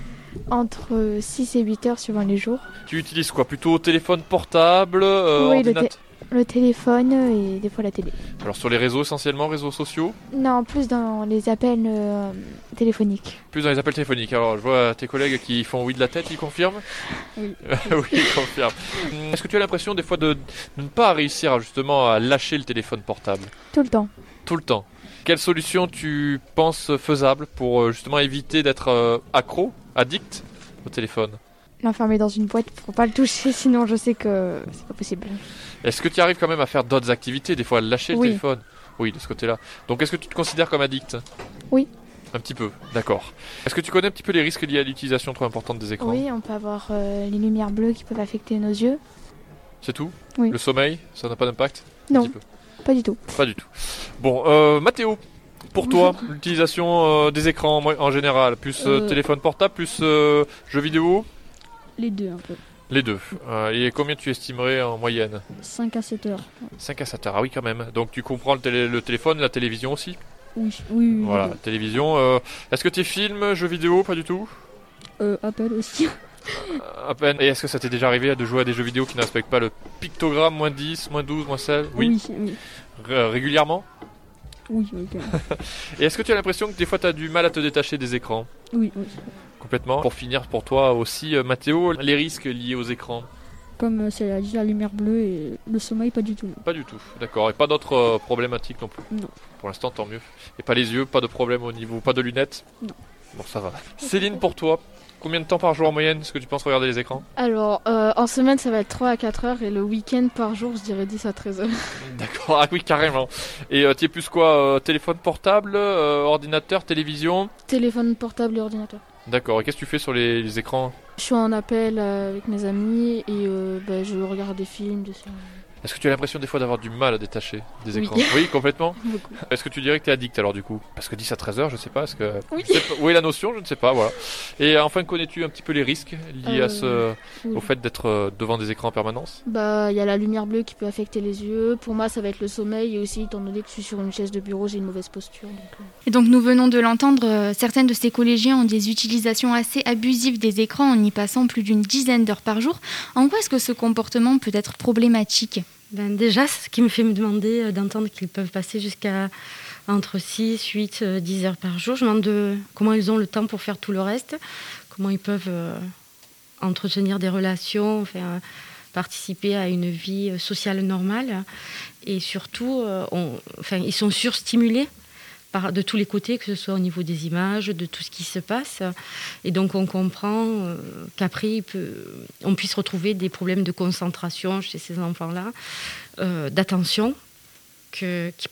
Entre six et huit heures suivant les jours. Tu utilises quoi ? Plutôt téléphone portable, euh, oui, le, ordinateur té- le téléphone et des fois la télé. Alors sur les réseaux essentiellement, réseaux sociaux ? Non, plus dans les appels euh, téléphoniques. Plus dans les appels téléphoniques. Alors je vois tes collègues qui font oui de la tête, ils confirment ? Oui. Oui, ils confirment. Hum, Est-ce que tu as l'impression des fois de, de ne pas réussir justement à lâcher le téléphone portable ? Tout le temps. Tout le temps. Quelle solution tu penses faisable pour euh, justement éviter d'être euh, accro, addict au téléphone ? L'enfermer dans une boîte pour pas le toucher, sinon je sais que c'est pas possible. Est-ce que tu arrives quand même à faire d'autres activités, des fois à lâcher Oui. le téléphone ? Oui, de ce côté-là. Donc est-ce que tu te considères comme addict ? Oui. Un petit peu, d'accord. Est-ce que tu connais un petit peu les risques liés à l'utilisation trop importante des écrans ? Oui, on peut avoir euh, les lumières bleues qui peuvent affecter nos yeux. C'est tout ? Oui. Le sommeil, ça n'a pas d'impact ? Un Non, petit peu. pas du tout. Pas du tout. Bon, euh, Mathéo, pour toi, l'utilisation euh, des écrans en, mo- en général, plus euh, Euh. téléphone portable, plus euh, jeux vidéo ? Les deux un peu. Les deux. Euh, et combien tu estimerais en moyenne ? cinq à sept heures. cinq à sept heures, ah oui quand même. Donc tu comprends le, télé- le téléphone, la télévision aussi ? Oui, oui, oui. Voilà, oui. télévision. euh, Est-ce que tes films, jeux vidéo, pas du tout ? Euh, Apple aussi. À peine. Et est-ce que ça t'est déjà arrivé de jouer à des jeux vidéo qui ne respectent pas le pictogramme, moins dix, moins douze, moins seize? Oui. Oui, oui. R- régulièrement? Oui, oui. Quand même. Et est-ce que tu as l'impression que des fois tu as du mal à te détacher des écrans? Oui, oui. Complètement. Pour finir, pour toi aussi, euh, Mathéo, les risques liés aux écrans? Comme euh, c'est la, la lumière bleue et le sommeil, pas du tout. Non. Pas du tout, d'accord. Et pas d'autres euh, problématiques non plus? Non. Pour l'instant, tant mieux. Et pas les yeux, pas de problème au niveau, pas de lunettes? Non. Bon, ça va. Céline, pour toi, combien de temps par jour en moyenne est-ce que tu penses regarder les écrans? Alors, euh, en semaine, ça va être trois à quatre heures et le week-end par jour, je dirais dix à treize heures. D'accord, ah oui, carrément. Et euh, tu es plus quoi euh, téléphone portable, euh, ordinateur, télévision? Téléphone portable et ordinateur. D'accord, et qu'est-ce que tu fais sur les, les écrans? Je suis en appel euh, avec mes amis et euh, bah, je regarde des films, des séries. Est-ce que tu as l'impression des fois d'avoir du mal à détacher des Oui. écrans? Oui, complètement. Beaucoup. Est-ce que tu dirais que tu es addict alors du coup? Parce que dix à treize heures, je sais pas, est-ce que... Oui. Je sais pas- Où est la notion? Je ne sais pas, voilà. Et euh, enfin, connais-tu un petit peu les risques liés Euh, à ce... oui. au fait d'être euh, devant des écrans en permanence? Bah, il y a la lumière bleue qui peut affecter les yeux. Pour moi, ça va être le sommeil et aussi, étant donné que je suis sur une chaise de bureau, j'ai une mauvaise posture. Donc, euh. Et donc nous venons de l'entendre, euh, certaines de ces collégiens ont des utilisations assez abusives des écrans en y passant plus d'une dizaine d'heures par jour. En quoi est-ce que ce comportement peut être problématique? Ben déjà, ce qui me fait me demander euh, d'entendre qu'ils peuvent passer jusqu'à entre six, huit, euh, dix heures par jour. Je me demande de comment ils ont le temps pour faire tout le reste, comment ils peuvent euh, entretenir des relations, enfin, euh, participer à une vie euh, sociale normale. Et surtout, euh, on, enfin, ils sont surstimulés par, de tous les côtés, que ce soit au niveau des images, de tout ce qui se passe. Et donc on comprend euh, qu'après, il peut, on puisse retrouver des problèmes de concentration chez ces enfants-là, euh, d'attention, que, qui,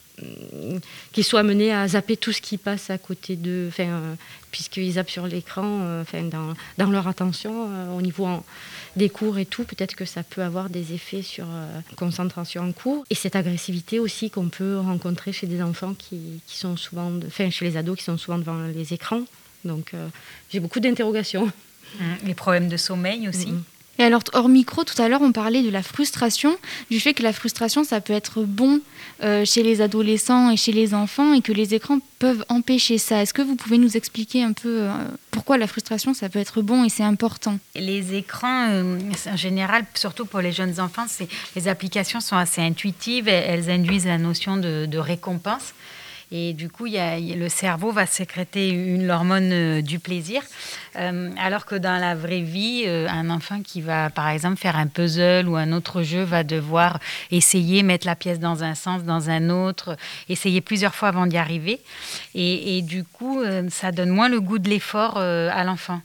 qu'ils soient amenés à zapper tout ce qui passe à côté d'eux, enfin, euh, puisqu'ils zappent sur l'écran, euh, enfin, dans, dans leur attention, euh, au niveau en, des cours et tout, peut-être que ça peut avoir des effets sur euh, concentration en cours. Et cette agressivité aussi qu'on peut rencontrer chez des enfants qui, qui sont souvent, de, enfin, chez les ados qui sont souvent devant les écrans. Donc euh, j'ai beaucoup d'interrogations. Mmh, les problèmes de sommeil aussi. Mmh. Et alors, hors micro, tout à l'heure, on parlait de la frustration, du fait que la frustration, ça peut être bon euh, chez les adolescents et chez les enfants, et que les écrans peuvent empêcher ça. Est-ce que vous pouvez nous expliquer un peu euh, pourquoi la frustration, ça peut être bon et c'est important? Les écrans, euh, en général, surtout pour les jeunes enfants, c'est, les applications sont assez intuitives, elles, elles induisent la notion de, de récompense. Et du coup, il y a, le cerveau va sécréter une l'hormone euh, du plaisir. Euh, alors que dans la vraie vie, euh, un enfant qui va, par exemple, faire un puzzle ou un autre jeu va devoir essayer, mettre la pièce dans un sens, dans un autre, essayer plusieurs fois avant d'y arriver. Et, et du coup, euh, ça donne moins le goût de l'effort euh, à l'enfant.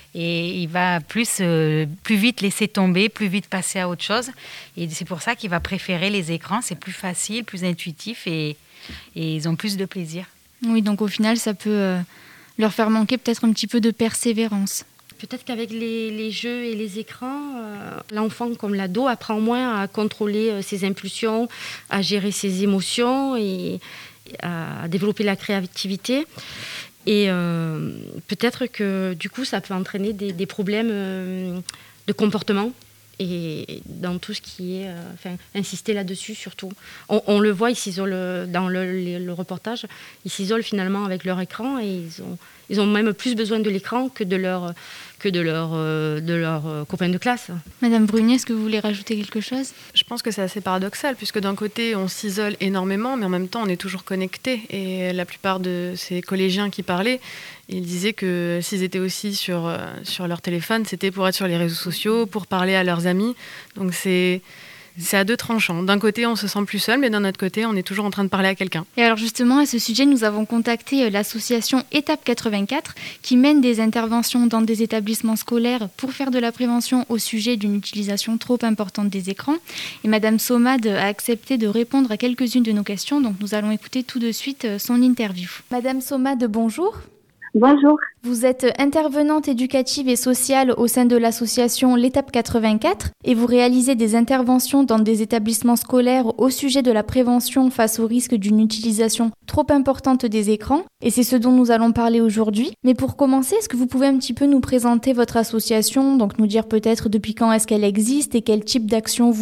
Et il va plus, euh, plus vite laisser tomber, plus vite passer à autre chose. Et c'est pour ça qu'il va préférer les écrans. C'est plus facile, plus intuitif et... et ils ont plus de plaisir. Oui, donc au final, ça peut euh, leur faire manquer peut-être un petit peu de persévérance. Peut-être qu'avec les, les jeux et les écrans, euh, l'enfant comme l'ado apprend moins à contrôler euh, ses impulsions, à gérer ses émotions et, et à développer la créativité. Et euh, peut-être que du coup, ça peut entraîner des, des problèmes euh, de comportement. Et dans tout ce qui est... Euh, enfin, insister là-dessus, surtout. On, on le voit, ils s'isolent dans le, le, le reportage, ils s'isolent finalement avec leur écran et ils ont, ils ont même plus besoin de l'écran que de leur, que de leur, euh, de leur euh, copain de classe. Madame Brunier, est-ce que vous voulez rajouter quelque chose? Je pense que c'est assez paradoxal, puisque d'un côté, on s'isole énormément, mais en même temps, on est toujours connecté. Et la plupart de ces collégiens qui parlaient, ils disaient que s'ils étaient aussi sur, euh, sur leur téléphone, c'était pour être sur les réseaux sociaux, pour parler à leurs amis. Donc c'est, c'est à deux tranchants. D'un côté, on se sent plus seul, mais d'un autre côté, on est toujours en train de parler à quelqu'un. Et alors justement, à ce sujet, nous avons contacté l'association Étape quatre-vingt-quatre, qui mène des interventions dans des établissements scolaires pour faire de la prévention au sujet d'une utilisation trop importante des écrans. Et Madame Somad a accepté de répondre à quelques-unes de nos questions, donc nous allons écouter tout de suite son interview. Madame Somad, bonjour. Bonjour. Vous êtes intervenante éducative et sociale au sein de l'association L'Étape quatre-vingt-quatre et vous réalisez des interventions dans des établissements scolaires au sujet de la prévention face au risque d'une utilisation trop importante des écrans. Et c'est ce dont nous allons parler aujourd'hui. Mais pour commencer, est-ce que vous pouvez un petit peu nous présenter votre association, donc nous dire peut-être depuis quand est-ce qu'elle existe et quel type d'action vous menez ?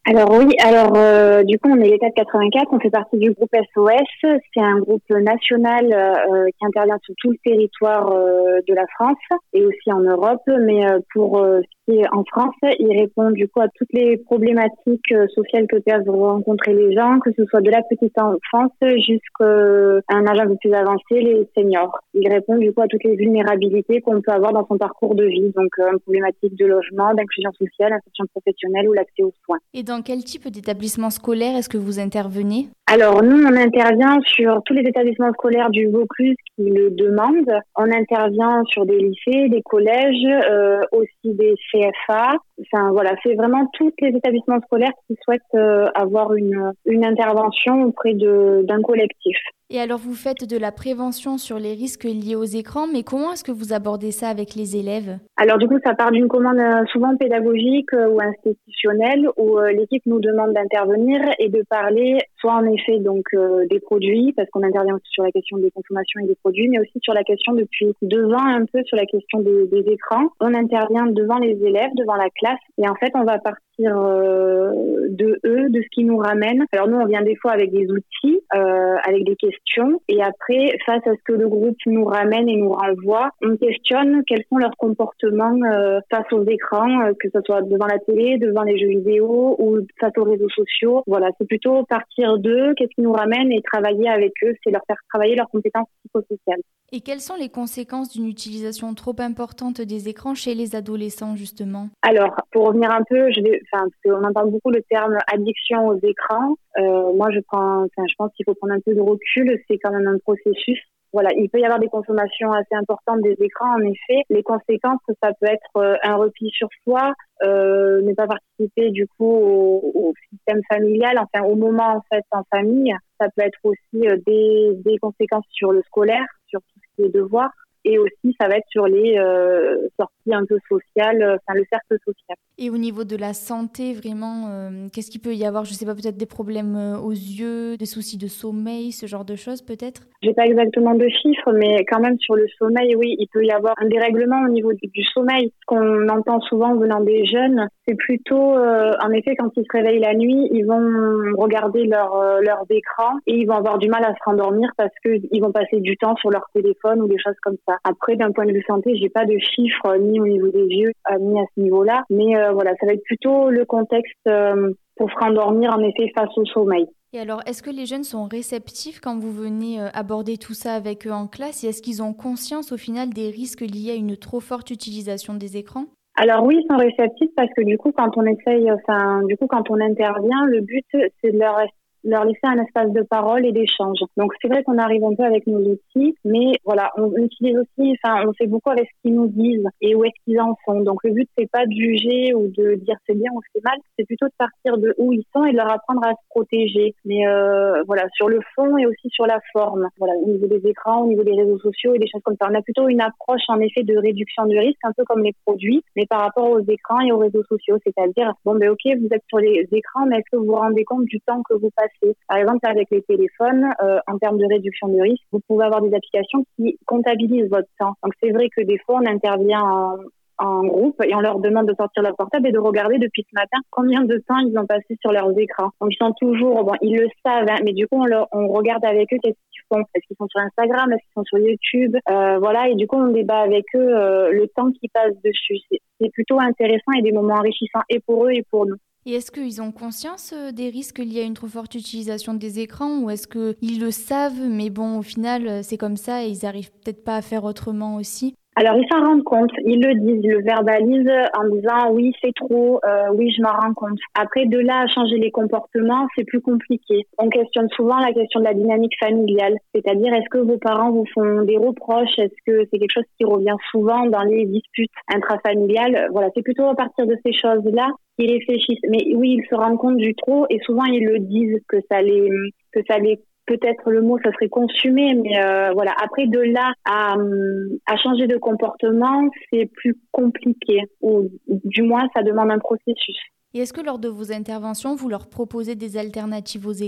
Alors oui, alors euh, du coup on est l'État de quatre-vingt-quatre, on fait partie du groupe S O S, c'est un groupe national euh, qui intervient sur tout le territoire euh, de la France et aussi en Europe, mais euh, pour euh, ce qui est en France, il répond du coup à toutes les problématiques euh, sociales que peuvent rencontrer les gens, que ce soit de la petite enfance jusqu'à un âge un peu plus avancé, les seniors. Il répond du coup à toutes les vulnérabilités qu'on peut avoir dans son parcours de vie, donc euh, une problématique de logement, d'inclusion sociale, insertion professionnelle ou l'accès aux soins. Et dans quel type d'établissement scolaire est-ce que vous intervenez ? Alors nous, on intervient sur tous les établissements scolaires du Vaucluse qui le demandent. On intervient sur des lycées, des collèges, euh, aussi des C F A. Enfin voilà, c'est vraiment tous les établissements scolaires qui souhaitent euh, avoir une, une intervention auprès de, d'un collectif. Et alors vous faites de la prévention sur les risques liés aux écrans, mais comment est-ce que vous abordez ça avec les élèves ? Alors du coup, ça part d'une commande euh, souvent pédagogique euh, ou institutionnelle où euh, l'équipe nous demande d'intervenir et de parler soit en effet donc euh, des produits, parce qu'on intervient aussi sur la question des consommations et des produits, mais aussi sur la question depuis deux ans un peu sur la question des, des écrans. On intervient devant les élèves, devant la classe, et en fait on va partir euh, de eux, de ce qui nous ramène. Alors nous on vient des fois avec des outils, euh, avec des questions, et après face à ce que le groupe nous ramène et nous renvoie, on questionne quels sont leurs comportements euh, face aux écrans, euh, que ce soit devant la télé, devant les jeux vidéo ou face aux réseaux sociaux. Voilà, c'est plutôt partir d'eux, qu'est-ce qui nous ramène et travailler avec eux, c'est leur faire travailler leurs compétences psychosociales. Et quelles sont les conséquences d'une utilisation trop importante des écrans chez les adolescents, justement ? Alors, pour revenir un peu, je vais, enfin, parce qu'on entend beaucoup le terme addiction aux écrans. Euh, moi, je prends, enfin, je pense qu'il faut prendre un peu de recul. C'est quand même un processus. Voilà, il peut y avoir des consommations assez importantes des écrans, en effet. Les conséquences, ça peut être un repli sur soi, euh, ne pas participer du coup au, au système familial, enfin au moment en fait en famille. Ça peut être aussi des, des conséquences sur le scolaire, sur tout ce qui est devoir. Et aussi, ça va être sur les euh, sorties un peu sociales, enfin le cercle social. Et au niveau de la santé, vraiment, euh, qu'est-ce qu'il peut y avoir ? Je ne sais pas, peut-être des problèmes aux yeux, des soucis de sommeil, ce genre de choses peut-être ? J'ai pas exactement de chiffres, mais quand même sur le sommeil, oui, il peut y avoir un dérèglement au niveau du, du sommeil. Ce qu'on entend souvent venant des jeunes, c'est plutôt, euh, en effet, quand ils se réveillent la nuit, ils vont regarder leur, euh, leurs écrans et ils vont avoir du mal à se rendormir parce qu'ils vont passer du temps sur leur téléphone ou des choses comme ça. Après, d'un point de vue santé, j'ai pas de chiffres ni au niveau des yeux, euh, ni à ce niveau-là. Mais euh, voilà, ça va être plutôt le contexte euh, pour se rendormir, en effet, face au sommeil. Et alors, est-ce que les jeunes sont réceptifs quand vous venez euh, aborder tout ça avec eux en classe ? Et est-ce qu'ils ont conscience, au final, des risques liés à une trop forte utilisation des écrans ? Alors oui, ils sont réceptifs parce que du coup, quand on essaye, enfin, du coup, quand on intervient, le but, c'est de leur leur laisser un espace de parole et d'échange. Donc c'est vrai qu'on arrive un peu avec nos outils, mais voilà, on utilise aussi, enfin on fait beaucoup avec ce qu'ils nous disent et où est-ce qu'ils en sont. Donc le but c'est pas de juger ou de dire c'est bien ou c'est mal, c'est plutôt de partir de où ils sont et de leur apprendre à se protéger. Mais euh, voilà, sur le fond et aussi sur la forme. Voilà, au niveau des écrans, au niveau des réseaux sociaux et des choses comme ça. On a plutôt une approche en effet de réduction du risque, un peu comme les produits, mais par rapport aux écrans et aux réseaux sociaux, c'est-à-dire bon ben ok, vous êtes sur les écrans, mais est-ce que vous vous rendez compte du temps que vous passez? Par exemple, avec les téléphones, euh, en termes de réduction de risque, vous pouvez avoir des applications qui comptabilisent votre temps. Donc, c'est vrai que des fois, on intervient en, en groupe et on leur demande de sortir leur portable et de regarder depuis ce matin combien de temps ils ont passé sur leurs écrans. Donc, ils sont toujours, bon, ils le savent, hein, mais du coup, on, leur, on regarde avec eux qu'est-ce qu'ils font. Est-ce qu'ils sont sur Instagram? Est-ce qu'ils sont sur YouTube? euh, Voilà, et du coup, on débat avec eux euh, le temps qu'ils passent dessus. C'est, c'est plutôt intéressant et des moments enrichissants et pour eux et pour nous. Et est-ce qu'ils ont conscience des risques liés à une trop forte utilisation des écrans ou est-ce qu'ils le savent, mais bon, au final, c'est comme ça et ils n'arrivent peut-être pas à faire autrement aussi? Alors, ils s'en rendent compte, ils le disent, ils le verbalisent en disant « oui, c'est trop, euh, oui, je m'en rends compte ». Après, de là à changer les comportements, c'est plus compliqué. On questionne souvent la question de la dynamique familiale, c'est-à-dire est-ce que vos parents vous font des reproches? Est-ce que c'est quelque chose qui revient souvent dans les disputes intrafamiliales? Voilà, c'est plutôt à partir de ces choses-là qu'ils réfléchissent. Mais oui, ils se rendent compte du trop et souvent ils le disent que ça les, que ça les peut-être le mot, ça serait consumé, mais euh, voilà. Après, de là à, à changer de comportement, c'est plus compliqué, ou du moins, ça demande un processus. Et est-ce que lors de vos interventions, vous leur proposez des alternatives aux écrans ?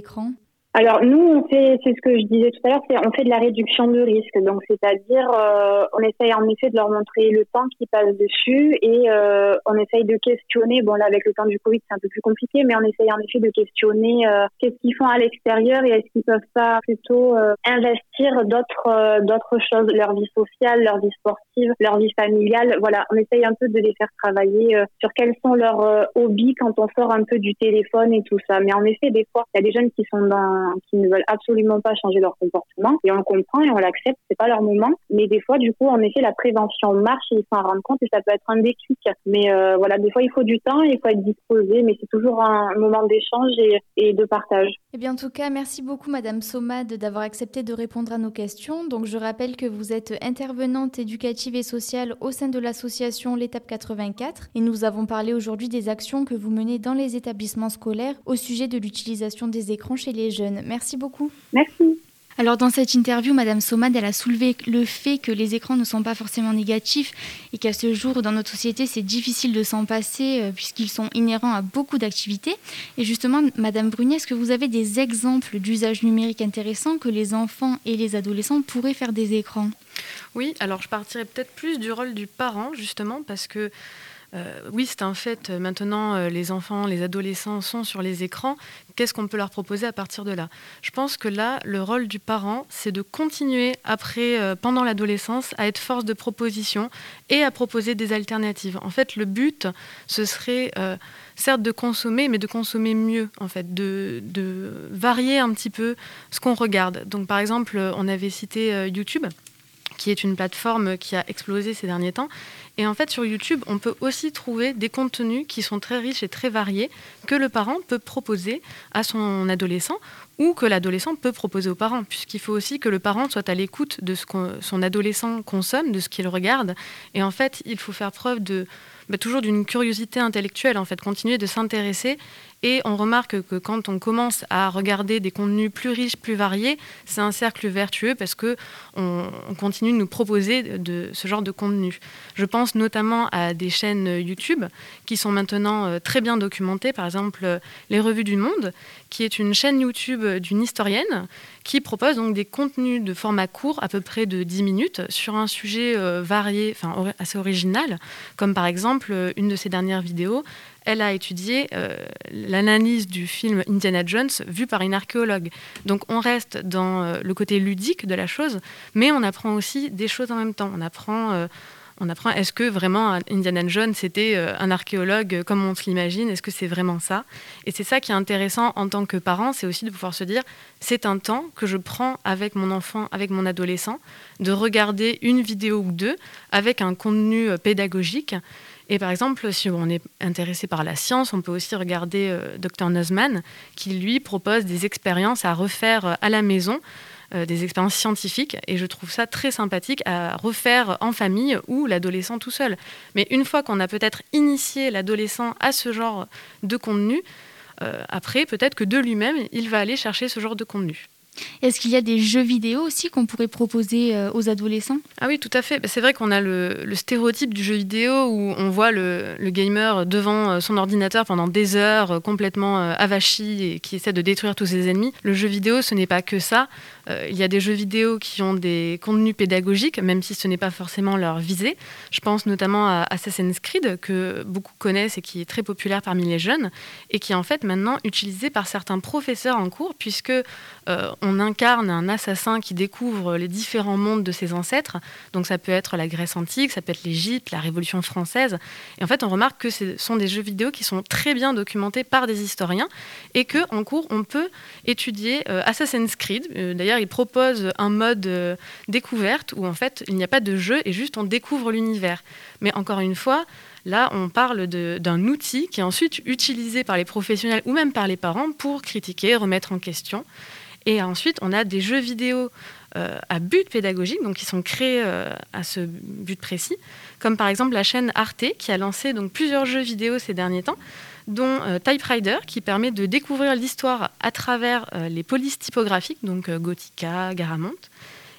Alors nous, on fait, c'est ce que je disais tout à l'heure, c'est on fait de la réduction de risque. Donc c'est-à-dire, euh, on essaye en effet de leur montrer le temps qu'ils passent dessus et euh, on essaye de questionner. Bon là, avec le temps du Covid, c'est un peu plus compliqué, mais on essaye en effet de questionner euh, qu'est-ce qu'ils font à l'extérieur et est-ce qu'ils peuvent pas plutôt euh, investir d'autres euh, d'autres choses, leur vie sociale, leur vie sportive, leur vie familiale. Voilà, on essaye un peu de les faire travailler euh, sur quels sont leurs euh, hobbies quand on sort un peu du téléphone et tout ça. Mais en effet, des fois, il y a des jeunes qui sont dans qui ne veulent absolument pas changer leur comportement et on le comprend et on l'accepte, c'est pas leur moment, mais des fois du coup en effet la prévention marche et ils s'en rendent compte et ça peut être un déclic, mais euh, voilà, des fois il faut du temps et il faut être disposé, mais c'est toujours un moment d'échange et, et de partage. Eh bien en tout cas, merci beaucoup Madame Somad d'avoir accepté de répondre à nos questions. Donc je rappelle que vous êtes intervenante éducative et sociale au sein de l'association L'étape quatre-vingt-quatre et nous avons parlé aujourd'hui des actions que vous menez dans les établissements scolaires au sujet de l'utilisation des écrans chez les jeunes. Merci beaucoup. Merci. Alors dans cette interview, Madame Somad, elle a soulevé le fait que les écrans ne sont pas forcément négatifs et qu'à ce jour, dans notre société, c'est difficile de s'en passer euh, puisqu'ils sont inhérents à beaucoup d'activités. Et justement, Madame Brunet, est-ce que vous avez des exemples d'usage numérique intéressants que les enfants et les adolescents pourraient faire des écrans ? Oui, alors je partirais peut-être plus du rôle du parent, justement, parce que Euh, oui, c'est un fait. Maintenant, euh, les enfants, les adolescents sont sur les écrans. Qu'est-ce qu'on peut leur proposer à partir de là ? Je pense que là, le rôle du parent, c'est de continuer après, euh, pendant l'adolescence, à être force de proposition et à proposer des alternatives. En fait, le but, ce serait euh, certes de consommer, mais de consommer mieux, en fait, de, de varier un petit peu ce qu'on regarde. Donc, par exemple, on avait cité euh, YouTube, qui est une plateforme qui a explosé ces derniers temps. Et en fait, sur YouTube, on peut aussi trouver des contenus qui sont très riches et très variés que le parent peut proposer à son adolescent ou que l'adolescent peut proposer aux parents, puisqu'il faut aussi que le parent soit à l'écoute de ce que son adolescent consomme, de ce qu'il regarde. Et en fait, il faut faire preuve de, bah, toujours d'une curiosité intellectuelle, en fait, continuer de s'intéresser. Et on remarque que quand on commence à regarder des contenus plus riches, plus variés, c'est un cercle vertueux parce qu'on on continue de nous proposer de, de ce genre de contenu. Je pense notamment à des chaînes YouTube qui sont maintenant euh, très bien documentées. Par exemple, euh, Les Revues du Monde, qui est une chaîne YouTube d'une historienne qui propose donc des contenus de format court, à peu près de dix minutes, sur un sujet euh, varié, enfin or- assez original, comme par exemple euh, une de ses dernières vidéos. Elle a étudié euh, l'analyse du film Indiana Jones vu par une archéologue. Donc on reste dans euh, le côté ludique de la chose, mais on apprend aussi des choses en même temps. On apprend, euh, on apprend est-ce que vraiment Indiana Jones c'était euh, un archéologue comme on se l'imagine ? Est-ce que c'est vraiment ça ? Et c'est ça qui est intéressant en tant que parent, c'est aussi de pouvoir se dire c'est un temps que je prends avec mon enfant, avec mon adolescent, de regarder une vidéo ou deux avec un contenu euh, pédagogique. Et par exemple, si on est intéressé par la science, on peut aussi regarder euh, docteur Nozman, qui lui propose des expériences à refaire euh, à la maison, euh, des expériences scientifiques. Et je trouve ça très sympathique à refaire en famille ou l'adolescent tout seul. Mais une fois qu'on a peut-être initié l'adolescent à ce genre de contenu, euh, après, peut-être que de lui-même, il va aller chercher ce genre de contenu. Est-ce qu'il y a des jeux vidéo aussi qu'on pourrait proposer euh, aux adolescents ? Ah oui, tout à fait. C'est vrai qu'on a le, le stéréotype du jeu vidéo où on voit le, le gamer devant son ordinateur pendant des heures, complètement euh, avachi et qui essaie de détruire tous ses ennemis. Le jeu vidéo, ce n'est pas que ça. Euh, il y a des jeux vidéo qui ont des contenus pédagogiques, même si ce n'est pas forcément leur visée. Je pense notamment à Assassin's Creed, que beaucoup connaissent et qui est très populaire parmi les jeunes, et qui est en fait maintenant utilisé par certains professeurs en cours, puisque euh, on incarne un assassin qui découvre les différents mondes de ses ancêtres. Donc ça peut être la Grèce antique, ça peut être l'Égypte, la Révolution française. Et en fait, on remarque que ce sont des jeux vidéo qui sont très bien documentés par des historiens et qu'en cours, on peut étudier euh, Assassin's Creed. Euh, d'ailleurs, ils proposent un mode euh, découverte où en fait, il n'y a pas de jeu et juste on découvre l'univers. Mais encore une fois, là, on parle de, d'un outil qui est ensuite utilisé par les professionnels ou même par les parents pour critiquer, remettre en question. Et ensuite, on a des jeux vidéo euh, à but pédagogique, donc qui sont créés euh, à ce but précis, comme par exemple la chaîne Arte, qui a lancé donc, plusieurs jeux vidéo ces derniers temps, dont euh, Typewriter, qui permet de découvrir l'histoire à travers euh, les polices typographiques, donc euh, Gothica, Garamond.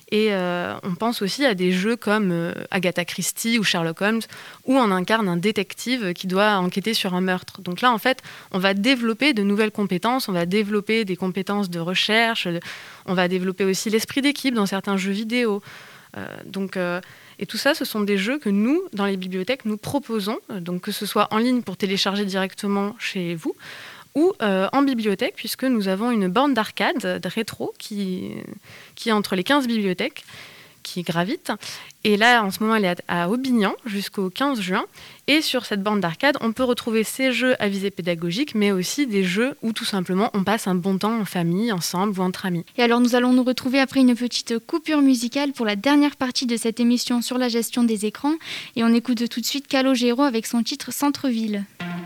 Et euh, on pense aussi à des jeux comme euh, Agatha Christie ou Sherlock Holmes, où on incarne un détective qui doit enquêter sur un meurtre. Donc là, en fait, on va développer de nouvelles compétences, on va développer des compétences de recherche, on va développer aussi l'esprit d'équipe dans certains jeux vidéo. Euh, donc, euh, et tout ça, ce sont des jeux que nous, dans les bibliothèques, nous proposons, donc que ce soit en ligne pour télécharger directement chez vous, ou euh, en bibliothèque, puisque nous avons une borne d'arcade, de rétro, qui, qui est entre les quinze bibliothèques, qui gravite. Et là, en ce moment, elle est à, à Aubignan jusqu'au quinze juin. Et sur cette borne d'arcade, on peut retrouver ces jeux à visée pédagogique, mais aussi des jeux où tout simplement on passe un bon temps en famille, ensemble ou entre amis. Et alors nous allons nous retrouver après une petite coupure musicale pour la dernière partie de cette émission sur la gestion des écrans. Et on écoute tout de suite Calogero avec son titre Centre-ville.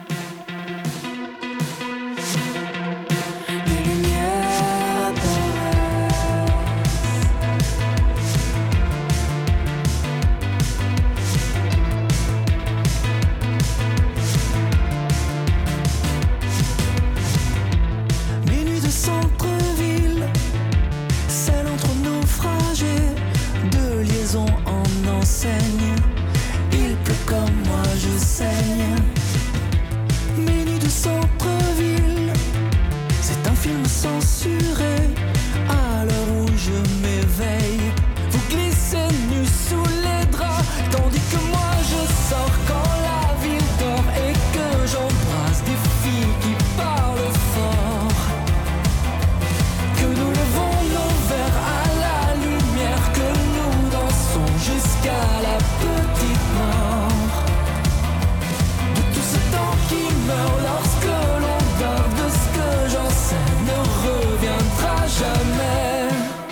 Centre-ville, celle entre naufragés, de liaison en enseigne. Il pleut comme moi, je saigne. Mes nuits de centre-ville, c'est un film censuré. À l'heure où je m'éveille, vous glissez nu sous les draps, tandis que moi je sors quand la ville dort et que j'embrasse des filles qui parlent fort. Que nous levons nos verres à la lumière, que nous dansons jusqu'à la petite mort. De tout ce temps qui meurt lorsque l'on dort, de ce que j'enseigne ne reviendra jamais.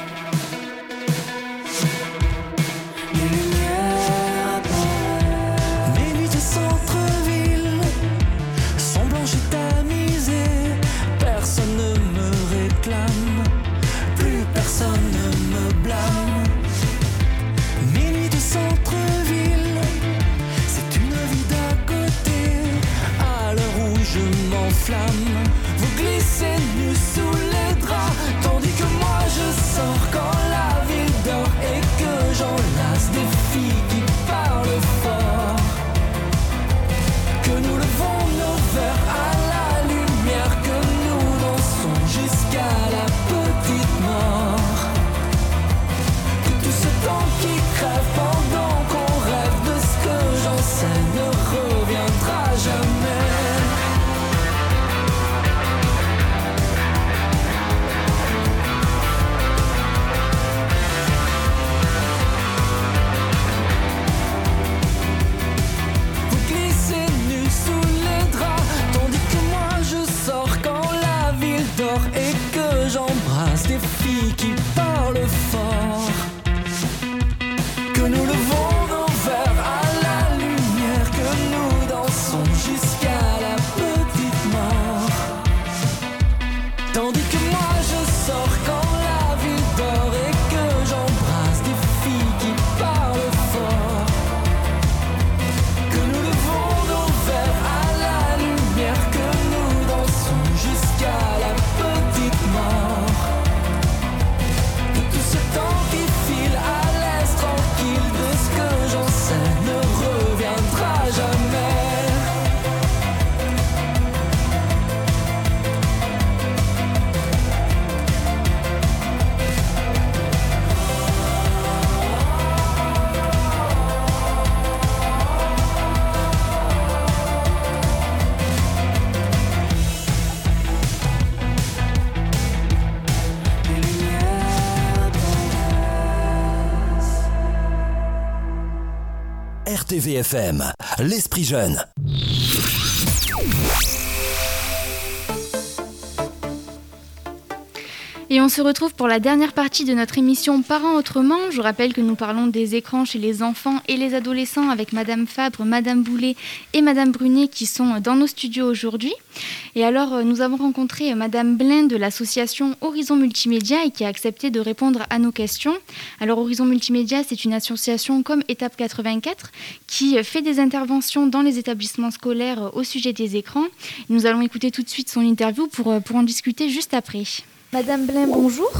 Les lumières apparaissent. Mes nuits de centre-ville sont blanches et tamisées, personne ne me réclame, plus personne ne me blâme. Mes nuits de centre-ville, c'est une vie d'à côté. À l'heure où je m'enflamme, vous glissez nu sous les draps, tandis que moi je sors quand la ville dort et que j'enlace des filles qui parlent fort. Que nous levons nos verres à la lumière, que nous dansons jusqu'à la petite mort. Que tout ce temps qui crève pendant qu'on rêve, de ce que j'enseigne ne reviendra jamais. Vous glissez nu sous les draps, tandis que moi je sors quand la ville dort et que j'embrasse des filles qui parlent fort. Que nous levons nos verres à la lumière, que nous dansons jusqu'à la petite mort. Tandis que moi je sors quand la ville dort et que j'embrasse des filles qui parlent fort. Que nous levons nos verres à la lumière, que nous dansons jusqu'à la petite mort. De tout ce temps qui file à l'aise tranquille, de ce que j'enseigne ne reviendra jamais. Les lumières apparaissent. R T V F M, l'esprit jeune. Et on se retrouve pour la dernière partie de notre émission Parents autrement. Je rappelle que nous parlons des écrans chez les enfants et les adolescents avec Madame Fabre, Madame Boulet et Madame Brunet qui sont dans nos studios aujourd'hui. Et alors, nous avons rencontré Madame Blain de l'association Horizon Multimédia et qui a accepté de répondre à nos questions. Alors, Horizon Multimédia, c'est une association comme Étape quatre-vingt-quatre qui fait des interventions dans les établissements scolaires au sujet des écrans. Nous allons écouter tout de suite son interview pour, pour en discuter juste après. Madame Blain, bonjour.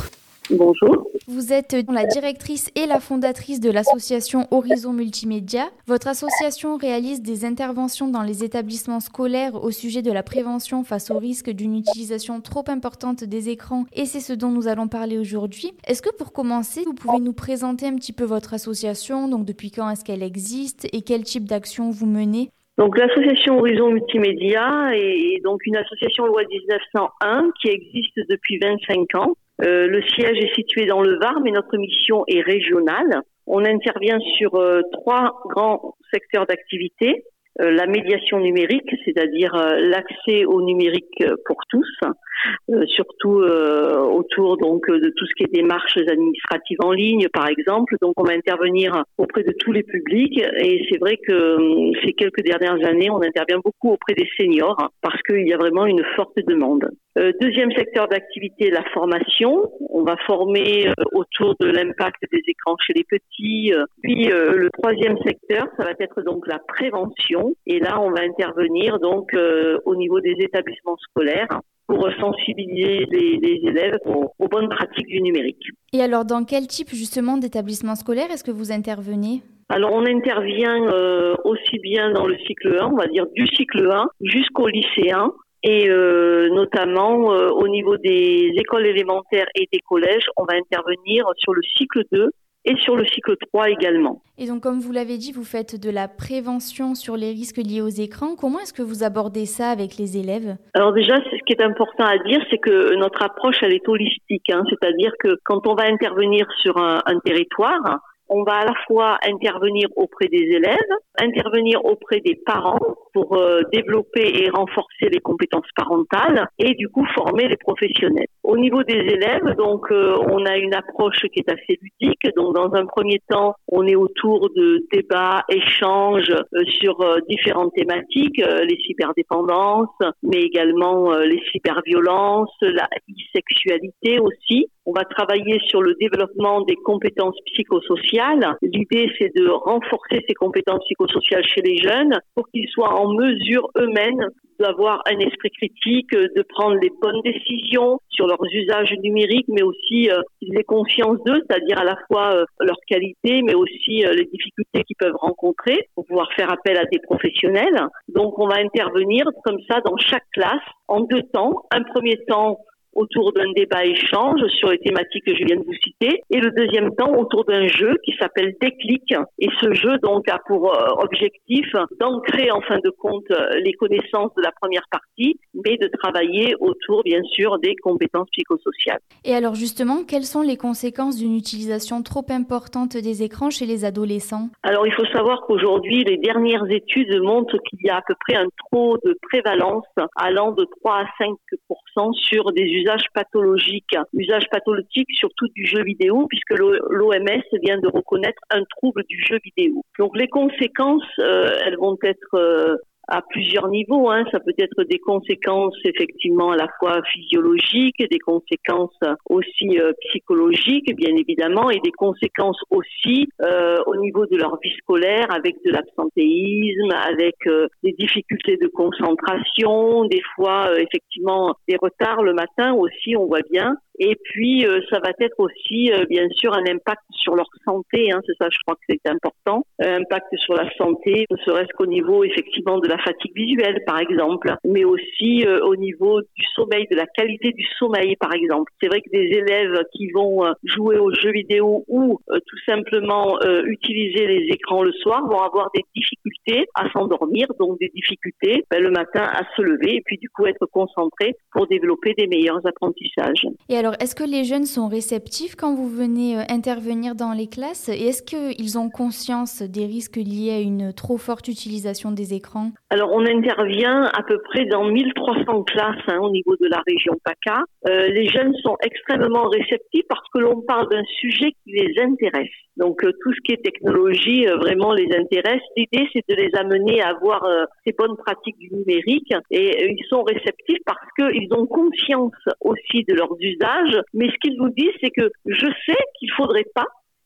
Bonjour. Vous êtes la directrice et la fondatrice de l'association Horizon Multimédia. Votre association réalise des interventions dans les établissements scolaires au sujet de la prévention face au risque d'une utilisation trop importante des écrans, et c'est ce dont nous allons parler aujourd'hui. Est-ce que pour commencer, vous pouvez nous présenter un petit peu votre association, donc depuis quand est-ce qu'elle existe et quel type d'action vous menez ? Donc l'association Horizon Multimédia est donc une association loi dix-neuf cent un qui existe depuis vingt-cinq ans. Euh, le siège est situé dans le Var, mais notre mission est régionale. On intervient sur euh, trois grands secteurs d'activité. Euh, la médiation numérique, c'est-à-dire euh, l'accès au numérique pour tous, euh, surtout euh, autour donc de tout ce qui est démarches administratives en ligne, par exemple. Donc, on va intervenir auprès de tous les publics, et c'est vrai que euh, ces quelques dernières années, on intervient beaucoup auprès des seniors parce qu'il y a vraiment une forte demande. Euh, deuxième secteur d'activité, la formation. On va former euh, autour de l'impact des écrans chez les petits. Puis euh, le troisième secteur, ça va être donc la prévention. Et là, on va intervenir donc euh, au niveau des établissements scolaires pour sensibiliser les, les élèves aux, aux bonnes pratiques du numérique. Et alors, dans quel type justement d'établissement scolaire est-ce que vous intervenez ? Alors, on intervient euh, aussi bien dans le cycle un, on va dire du cycle un jusqu'au lycéen. Et euh, notamment euh, au niveau des écoles élémentaires et des collèges, on va intervenir sur le cycle deux et sur le cycle trois également. Et donc, comme vous l'avez dit, vous faites de la prévention sur les risques liés aux écrans. Comment est-ce que vous abordez ça avec les élèves ? Alors déjà, ce qui est important à dire, c'est que notre approche, elle est holistique, hein, c'est-à-dire que quand on va intervenir sur un, un territoire, on va à la fois intervenir auprès des élèves, intervenir auprès des parents pour euh, développer et renforcer les compétences parentales et du coup former les professionnels. Au niveau des élèves, donc euh, on a une approche qui est assez ludique. Donc dans un premier temps, on est autour de débats, échanges euh, sur euh, différentes thématiques, euh, les cyberdépendances, mais également euh, les cyberviolences, la e-sexualité aussi. On va travailler sur le développement des compétences psychosociales. L'idée, c'est de renforcer ces compétences psychosociales chez les jeunes pour qu'ils soient en mesure eux-mêmes d'avoir un esprit critique, de prendre les bonnes décisions sur leurs usages numériques, mais aussi euh, qu'ils aient conscience d'eux, c'est-à-dire à la fois euh, leurs qualités, mais aussi euh, les difficultés qu'ils peuvent rencontrer pour pouvoir faire appel à des professionnels. Donc, on va intervenir comme ça dans chaque classe en deux temps. Un premier temps autour d'un débat-échange sur les thématiques que je viens de vous citer, et le deuxième temps autour d'un jeu qui s'appelle Déclic. Et ce jeu donc a pour euh, objectif d'ancrer en fin de compte euh, les connaissances de la première partie, mais de travailler autour bien sûr des compétences psychosociales. Et alors justement, quelles sont les conséquences d'une utilisation trop importante des écrans chez les adolescents ? Alors il faut savoir qu'aujourd'hui, les dernières études montrent qu'il y a à peu près un taux de prévalence allant de trois à cinq pour cent sur des usages pathologiques, usage pathologique surtout du jeu vidéo, puisque l'O M S vient de reconnaître un trouble du jeu vidéo. Donc les conséquences, euh, elles vont être euh, à plusieurs niveaux, hein. Ça peut être des conséquences effectivement à la fois physiologiques, des conséquences aussi euh, psychologiques bien évidemment, et des conséquences aussi euh, au niveau de leur vie scolaire avec de l'absentéisme, avec euh, des difficultés de concentration, des fois euh, effectivement des retards le matin aussi, on voit bien. Et puis, euh, ça va être aussi, euh, bien sûr, un impact sur leur santé. Hein, c'est ça, je crois que c'est important. Un impact sur la santé, ne serait-ce qu'au niveau, effectivement, de la fatigue visuelle, par exemple, mais aussi euh, au niveau du sommeil, de la qualité du sommeil, par exemple. C'est vrai que des élèves qui vont euh, jouer aux jeux vidéo ou euh, tout simplement euh, utiliser les écrans le soir vont avoir des difficultés à s'endormir, donc des difficultés ben, le matin à se lever et puis du coup être concentrés pour développer des meilleurs apprentissages. Et alors, est-ce que les jeunes sont réceptifs quand vous venez euh, intervenir dans les classes ? Et est-ce qu'ils ont conscience des risques liés à une trop forte utilisation des écrans ? Alors, on intervient à peu près dans mille trois cents classes hein, au niveau de la région PACA. Euh, les jeunes sont extrêmement réceptifs parce que l'on parle d'un sujet qui les intéresse. Donc, euh, tout ce qui est technologie euh, vraiment les intéresse. L'idée, c'est de les amener à avoir euh, ces bonnes pratiques du numérique. Et euh, ils sont réceptifs parce qu'ils ont conscience aussi de leurs usages. Mais ce qu'ils nous disent, c'est que je sais qu'il faudrait pas,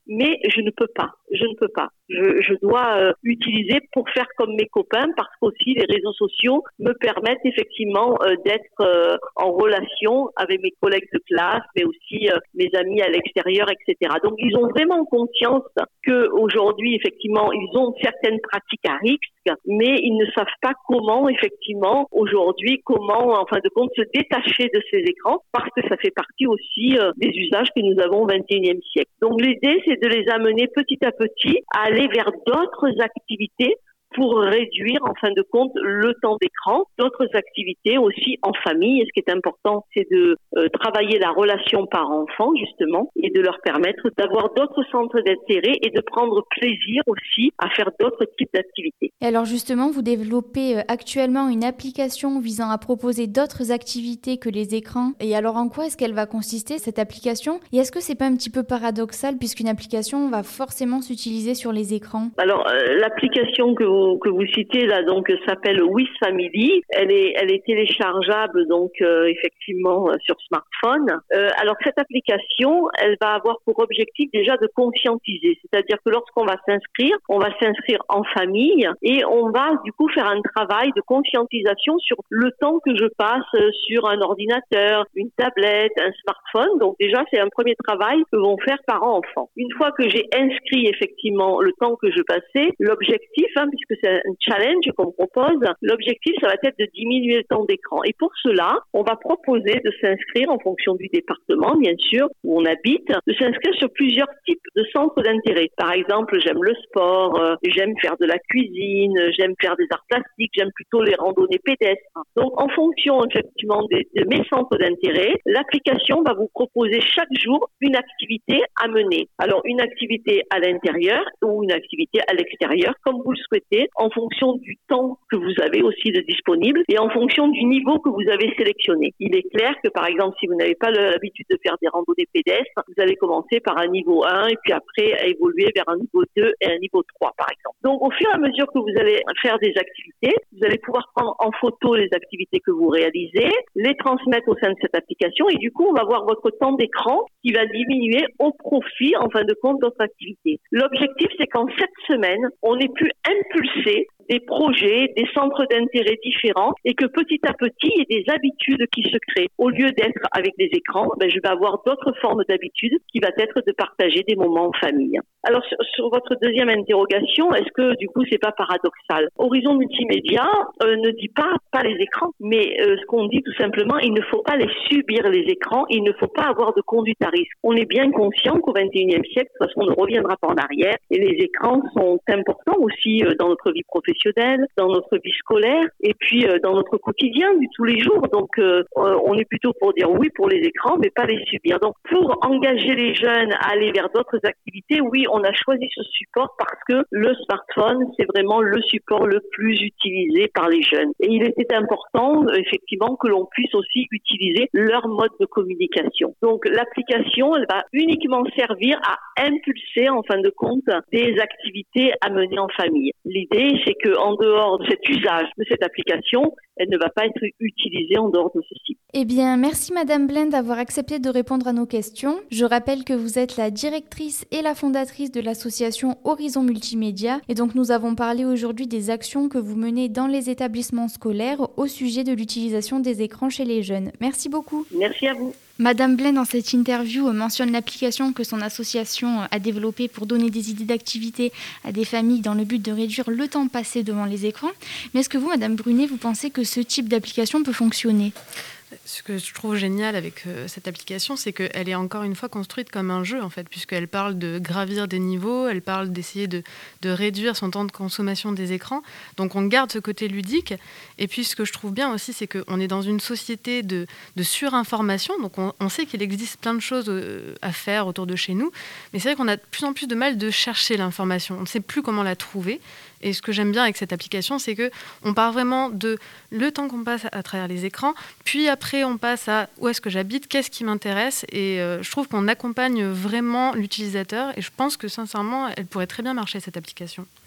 mais je ne peux pas. Je ne peux pas. Je, je dois euh, utiliser pour faire comme mes copains, parce qu'aussi les réseaux sociaux me permettent effectivement euh, d'être euh, en relation avec mes collègues de classe, mais aussi euh, mes amis à l'extérieur, et cetera. Donc ils ont vraiment conscience que aujourd'hui, effectivement, ils ont certaines pratiques à risque, mais ils ne savent pas comment, effectivement, aujourd'hui, comment, en fin de compte, se détacher de ces écrans, parce que ça fait partie aussi euh, des usages que nous avons au vingt et unième siècle. Donc l'idée, c'est de les amener petit à petit à aller vers d'autres activités pour réduire, en fin de compte, le temps d'écran, d'autres activités aussi en famille. Et ce qui est important, c'est de euh, travailler la relation parent-enfant, justement, et de leur permettre d'avoir d'autres centres d'intérêt et de prendre plaisir aussi à faire d'autres types d'activités. Et alors justement, vous développez actuellement une application visant à proposer d'autres activités que les écrans. Et alors en quoi est-ce qu'elle va consister, cette application ? Et est-ce que c'est pas un petit peu paradoxal, puisqu'une application va forcément s'utiliser sur les écrans ? Alors, euh, l'application que vous que vous citez là donc s'appelle Wiz Family. Elle est elle est téléchargeable donc euh, effectivement euh, sur smartphone. Euh, alors cette application, elle va avoir pour objectif déjà de conscientiser, c'est-à-dire que lorsqu'on va s'inscrire, on va s'inscrire en famille et on va du coup faire un travail de conscientisation sur le temps que je passe sur un ordinateur, une tablette, un smartphone. Donc déjà c'est un premier travail que vont faire parents-enfants. Une fois que j'ai inscrit effectivement le temps que je passais, l'objectif, hein, puisque c'est un challenge qu'on propose, l'objectif, ça va être de diminuer le temps d'écran. Et pour cela, on va proposer de s'inscrire en fonction du département, bien sûr, où on habite, de s'inscrire sur plusieurs types de centres d'intérêt. Par exemple, j'aime le sport, euh, j'aime faire de la cuisine, j'aime faire des arts plastiques, j'aime plutôt les randonnées pédestres. Donc, en fonction, effectivement, de, de mes centres d'intérêt, l'application va vous proposer chaque jour une activité à mener. Alors, une activité à l'intérieur ou une activité à l'extérieur, comme vous le souhaitez, en fonction du temps que vous avez aussi de disponible et en fonction du niveau que vous avez sélectionné. Il est clair que, par exemple, si vous n'avez pas l'habitude de faire des randonnées pédestres, vous allez commencer par un niveau un et puis après à évoluer vers un niveau deux et un niveau trois, par exemple. Donc, au fur et à mesure que vous allez faire des activités, vous allez pouvoir prendre en photo les activités que vous réalisez, les transmettre au sein de cette application et du coup, on va voir votre temps d'écran qui va diminuer au profit, en fin de compte, d'autres activités. L'objectif, c'est qu'en cette semaine, on ait pu impulser des projets, des centres d'intérêt différents et que petit à petit, il y ait des habitudes qui se créent. Au lieu d'être avec des écrans, ben, je vais avoir d'autres formes d'habitudes qui va être de partager des moments en famille. Alors, sur, sur votre deuxième interrogation, est-ce que du coup, c'est pas paradoxal ? Horizon Multimédia euh, ne dit pas pas les écrans, mais euh, ce qu'on dit tout simplement, il ne faut pas les subir les écrans, il ne faut pas avoir de conduite à risque. On est bien conscient qu'au vingt et unième siècle, de toute façon, on ne reviendra pas en arrière et les écrans sont importants aussi euh, dans notre vie professionnelle, dans notre vie scolaire et puis euh, dans notre quotidien du tous les jours. Donc, euh, on est plutôt pour dire oui pour les écrans, mais pas les subir. Donc, pour engager les jeunes à aller vers d'autres activités, oui, on a choisi ce support parce que le smartphone, c'est vraiment le support le plus utilisé par les jeunes. Et il était important, effectivement, que l'on puisse aussi utiliser leur mode de communication. Donc, l'application, elle va uniquement servir à impulser, en fin de compte, des activités à mener en famille. L'idée, c'est qu'en dehors de cet usage de cette application, elle ne va pas être utilisée en dehors de ceci. Eh bien, merci Madame Blaine d'avoir accepté de répondre à nos questions. Je rappelle que vous êtes la directrice et la fondatrice de l'association Horizon Multimédia. Et donc, nous avons parlé aujourd'hui des actions que vous menez dans les établissements scolaires au sujet de l'utilisation des écrans chez les jeunes. Merci beaucoup. Merci à vous. Madame Blaine, dans cette interview, mentionne l'application que son association a développée pour donner des idées d'activités à des familles dans le but de réduire le temps passé devant les écrans. Mais est-ce que vous, Madame Brunet, vous pensez que ce type d'application peut fonctionner ? Ce que je trouve génial avec euh, cette application, c'est qu'elle est encore une fois construite comme un jeu, en fait, puisqu'elle parle de gravir des niveaux, elle parle d'essayer de, de réduire son temps de consommation des écrans. Donc on garde ce côté ludique. Et puis ce que je trouve bien aussi, c'est qu'on est dans une société de, de surinformation. Donc on, on sait qu'il existe plein de choses euh, à faire autour de chez nous. Mais c'est vrai qu'on a de plus en plus de mal de chercher l'information. On ne sait plus comment la trouver. Et ce que j'aime bien avec cette application, c'est qu'on part vraiment de le temps qu'on passe à travers les écrans, puis après on passe à où est-ce que j'habite, qu'est-ce qui m'intéresse, et euh, je trouve qu'on accompagne vraiment l'utilisateur, et je pense que sincèrement, elle pourrait très bien marcher, cette application.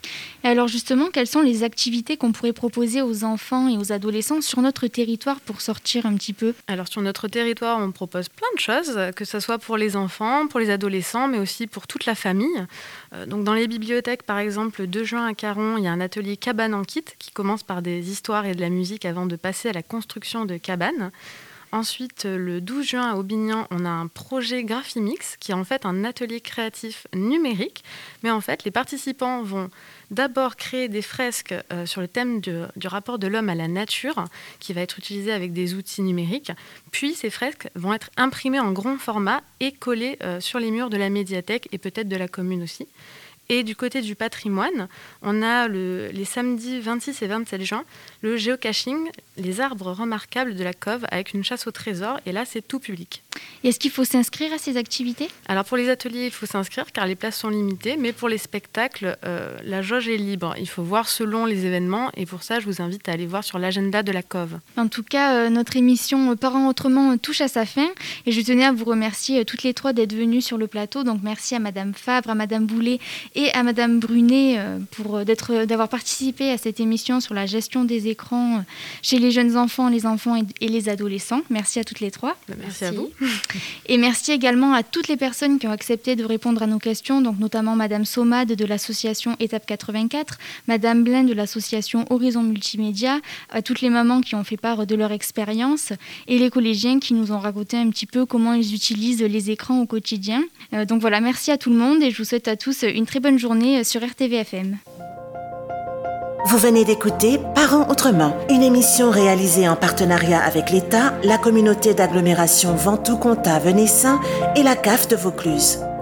Et alors justement, quelles sont les activités qu'on pourrait proposer aux enfants et aux adolescents sur notre territoire pour sortir un petit peu ? Alors sur notre territoire, on propose plein de choses, que ce soit pour les enfants, pour les adolescents, mais aussi pour toute la famille. Euh, donc dans les bibliothèques, par exemple, le deux juin à Caron, il y a un atelier cabane en kit qui commence par des histoires et de la musique avant de passer à la construction de cabanes. Ensuite, le douze juin à Aubignan, on a un projet Graphimix qui est en fait un atelier créatif numérique. Mais en fait, les participants vont d'abord créer des fresques euh, sur le thème du, du rapport de l'homme à la nature, qui va être utilisé avec des outils numériques. Puis, ces fresques vont être imprimées en grand format et collées euh, sur les murs de la médiathèque et peut-être de la commune aussi. Et du côté du patrimoine, on a le, les samedis vingt-six et vingt-sept juin, le géocaching, les arbres remarquables de la Cove avec une chasse au trésor. Et là, c'est tout public. Et est-ce qu'il faut s'inscrire à ces activités ? Alors pour les ateliers, il faut s'inscrire car les places sont limitées. Mais pour les spectacles, euh, la jauge est libre. Il faut voir selon les événements. Et pour ça, je vous invite à aller voir sur l'agenda de la Cove. En tout cas, euh, notre émission Parents Autrement touche à sa fin. Et je tenais à vous remercier euh, toutes les trois d'être venues sur le plateau. Donc merci à Madame Fabre, à Madame Boulet et à Madame Brunet euh, pour, euh, d'être, d'avoir participé à cette émission sur la gestion des écrans euh, chez les jeunes enfants, les enfants et, et les adolescents. Merci à toutes les trois. Merci, merci à vous. Et merci également à toutes les personnes qui ont accepté de répondre à nos questions, donc notamment Madame Somade de l'association Étape quatre-vingt-quatre, Madame Blain de l'association Horizon Multimédia, à toutes les mamans qui ont fait part de leur expérience et les collégiens qui nous ont raconté un petit peu comment ils utilisent les écrans au quotidien. Euh, donc voilà, merci à tout le monde et je vous souhaite à tous une très bonne journée sur R T V F M. Vous venez d'écouter Parents Autrement, une émission réalisée en partenariat avec l'État, la communauté d'agglomération Ventoux-Comtat-Venessin et la C A F de Vaucluse.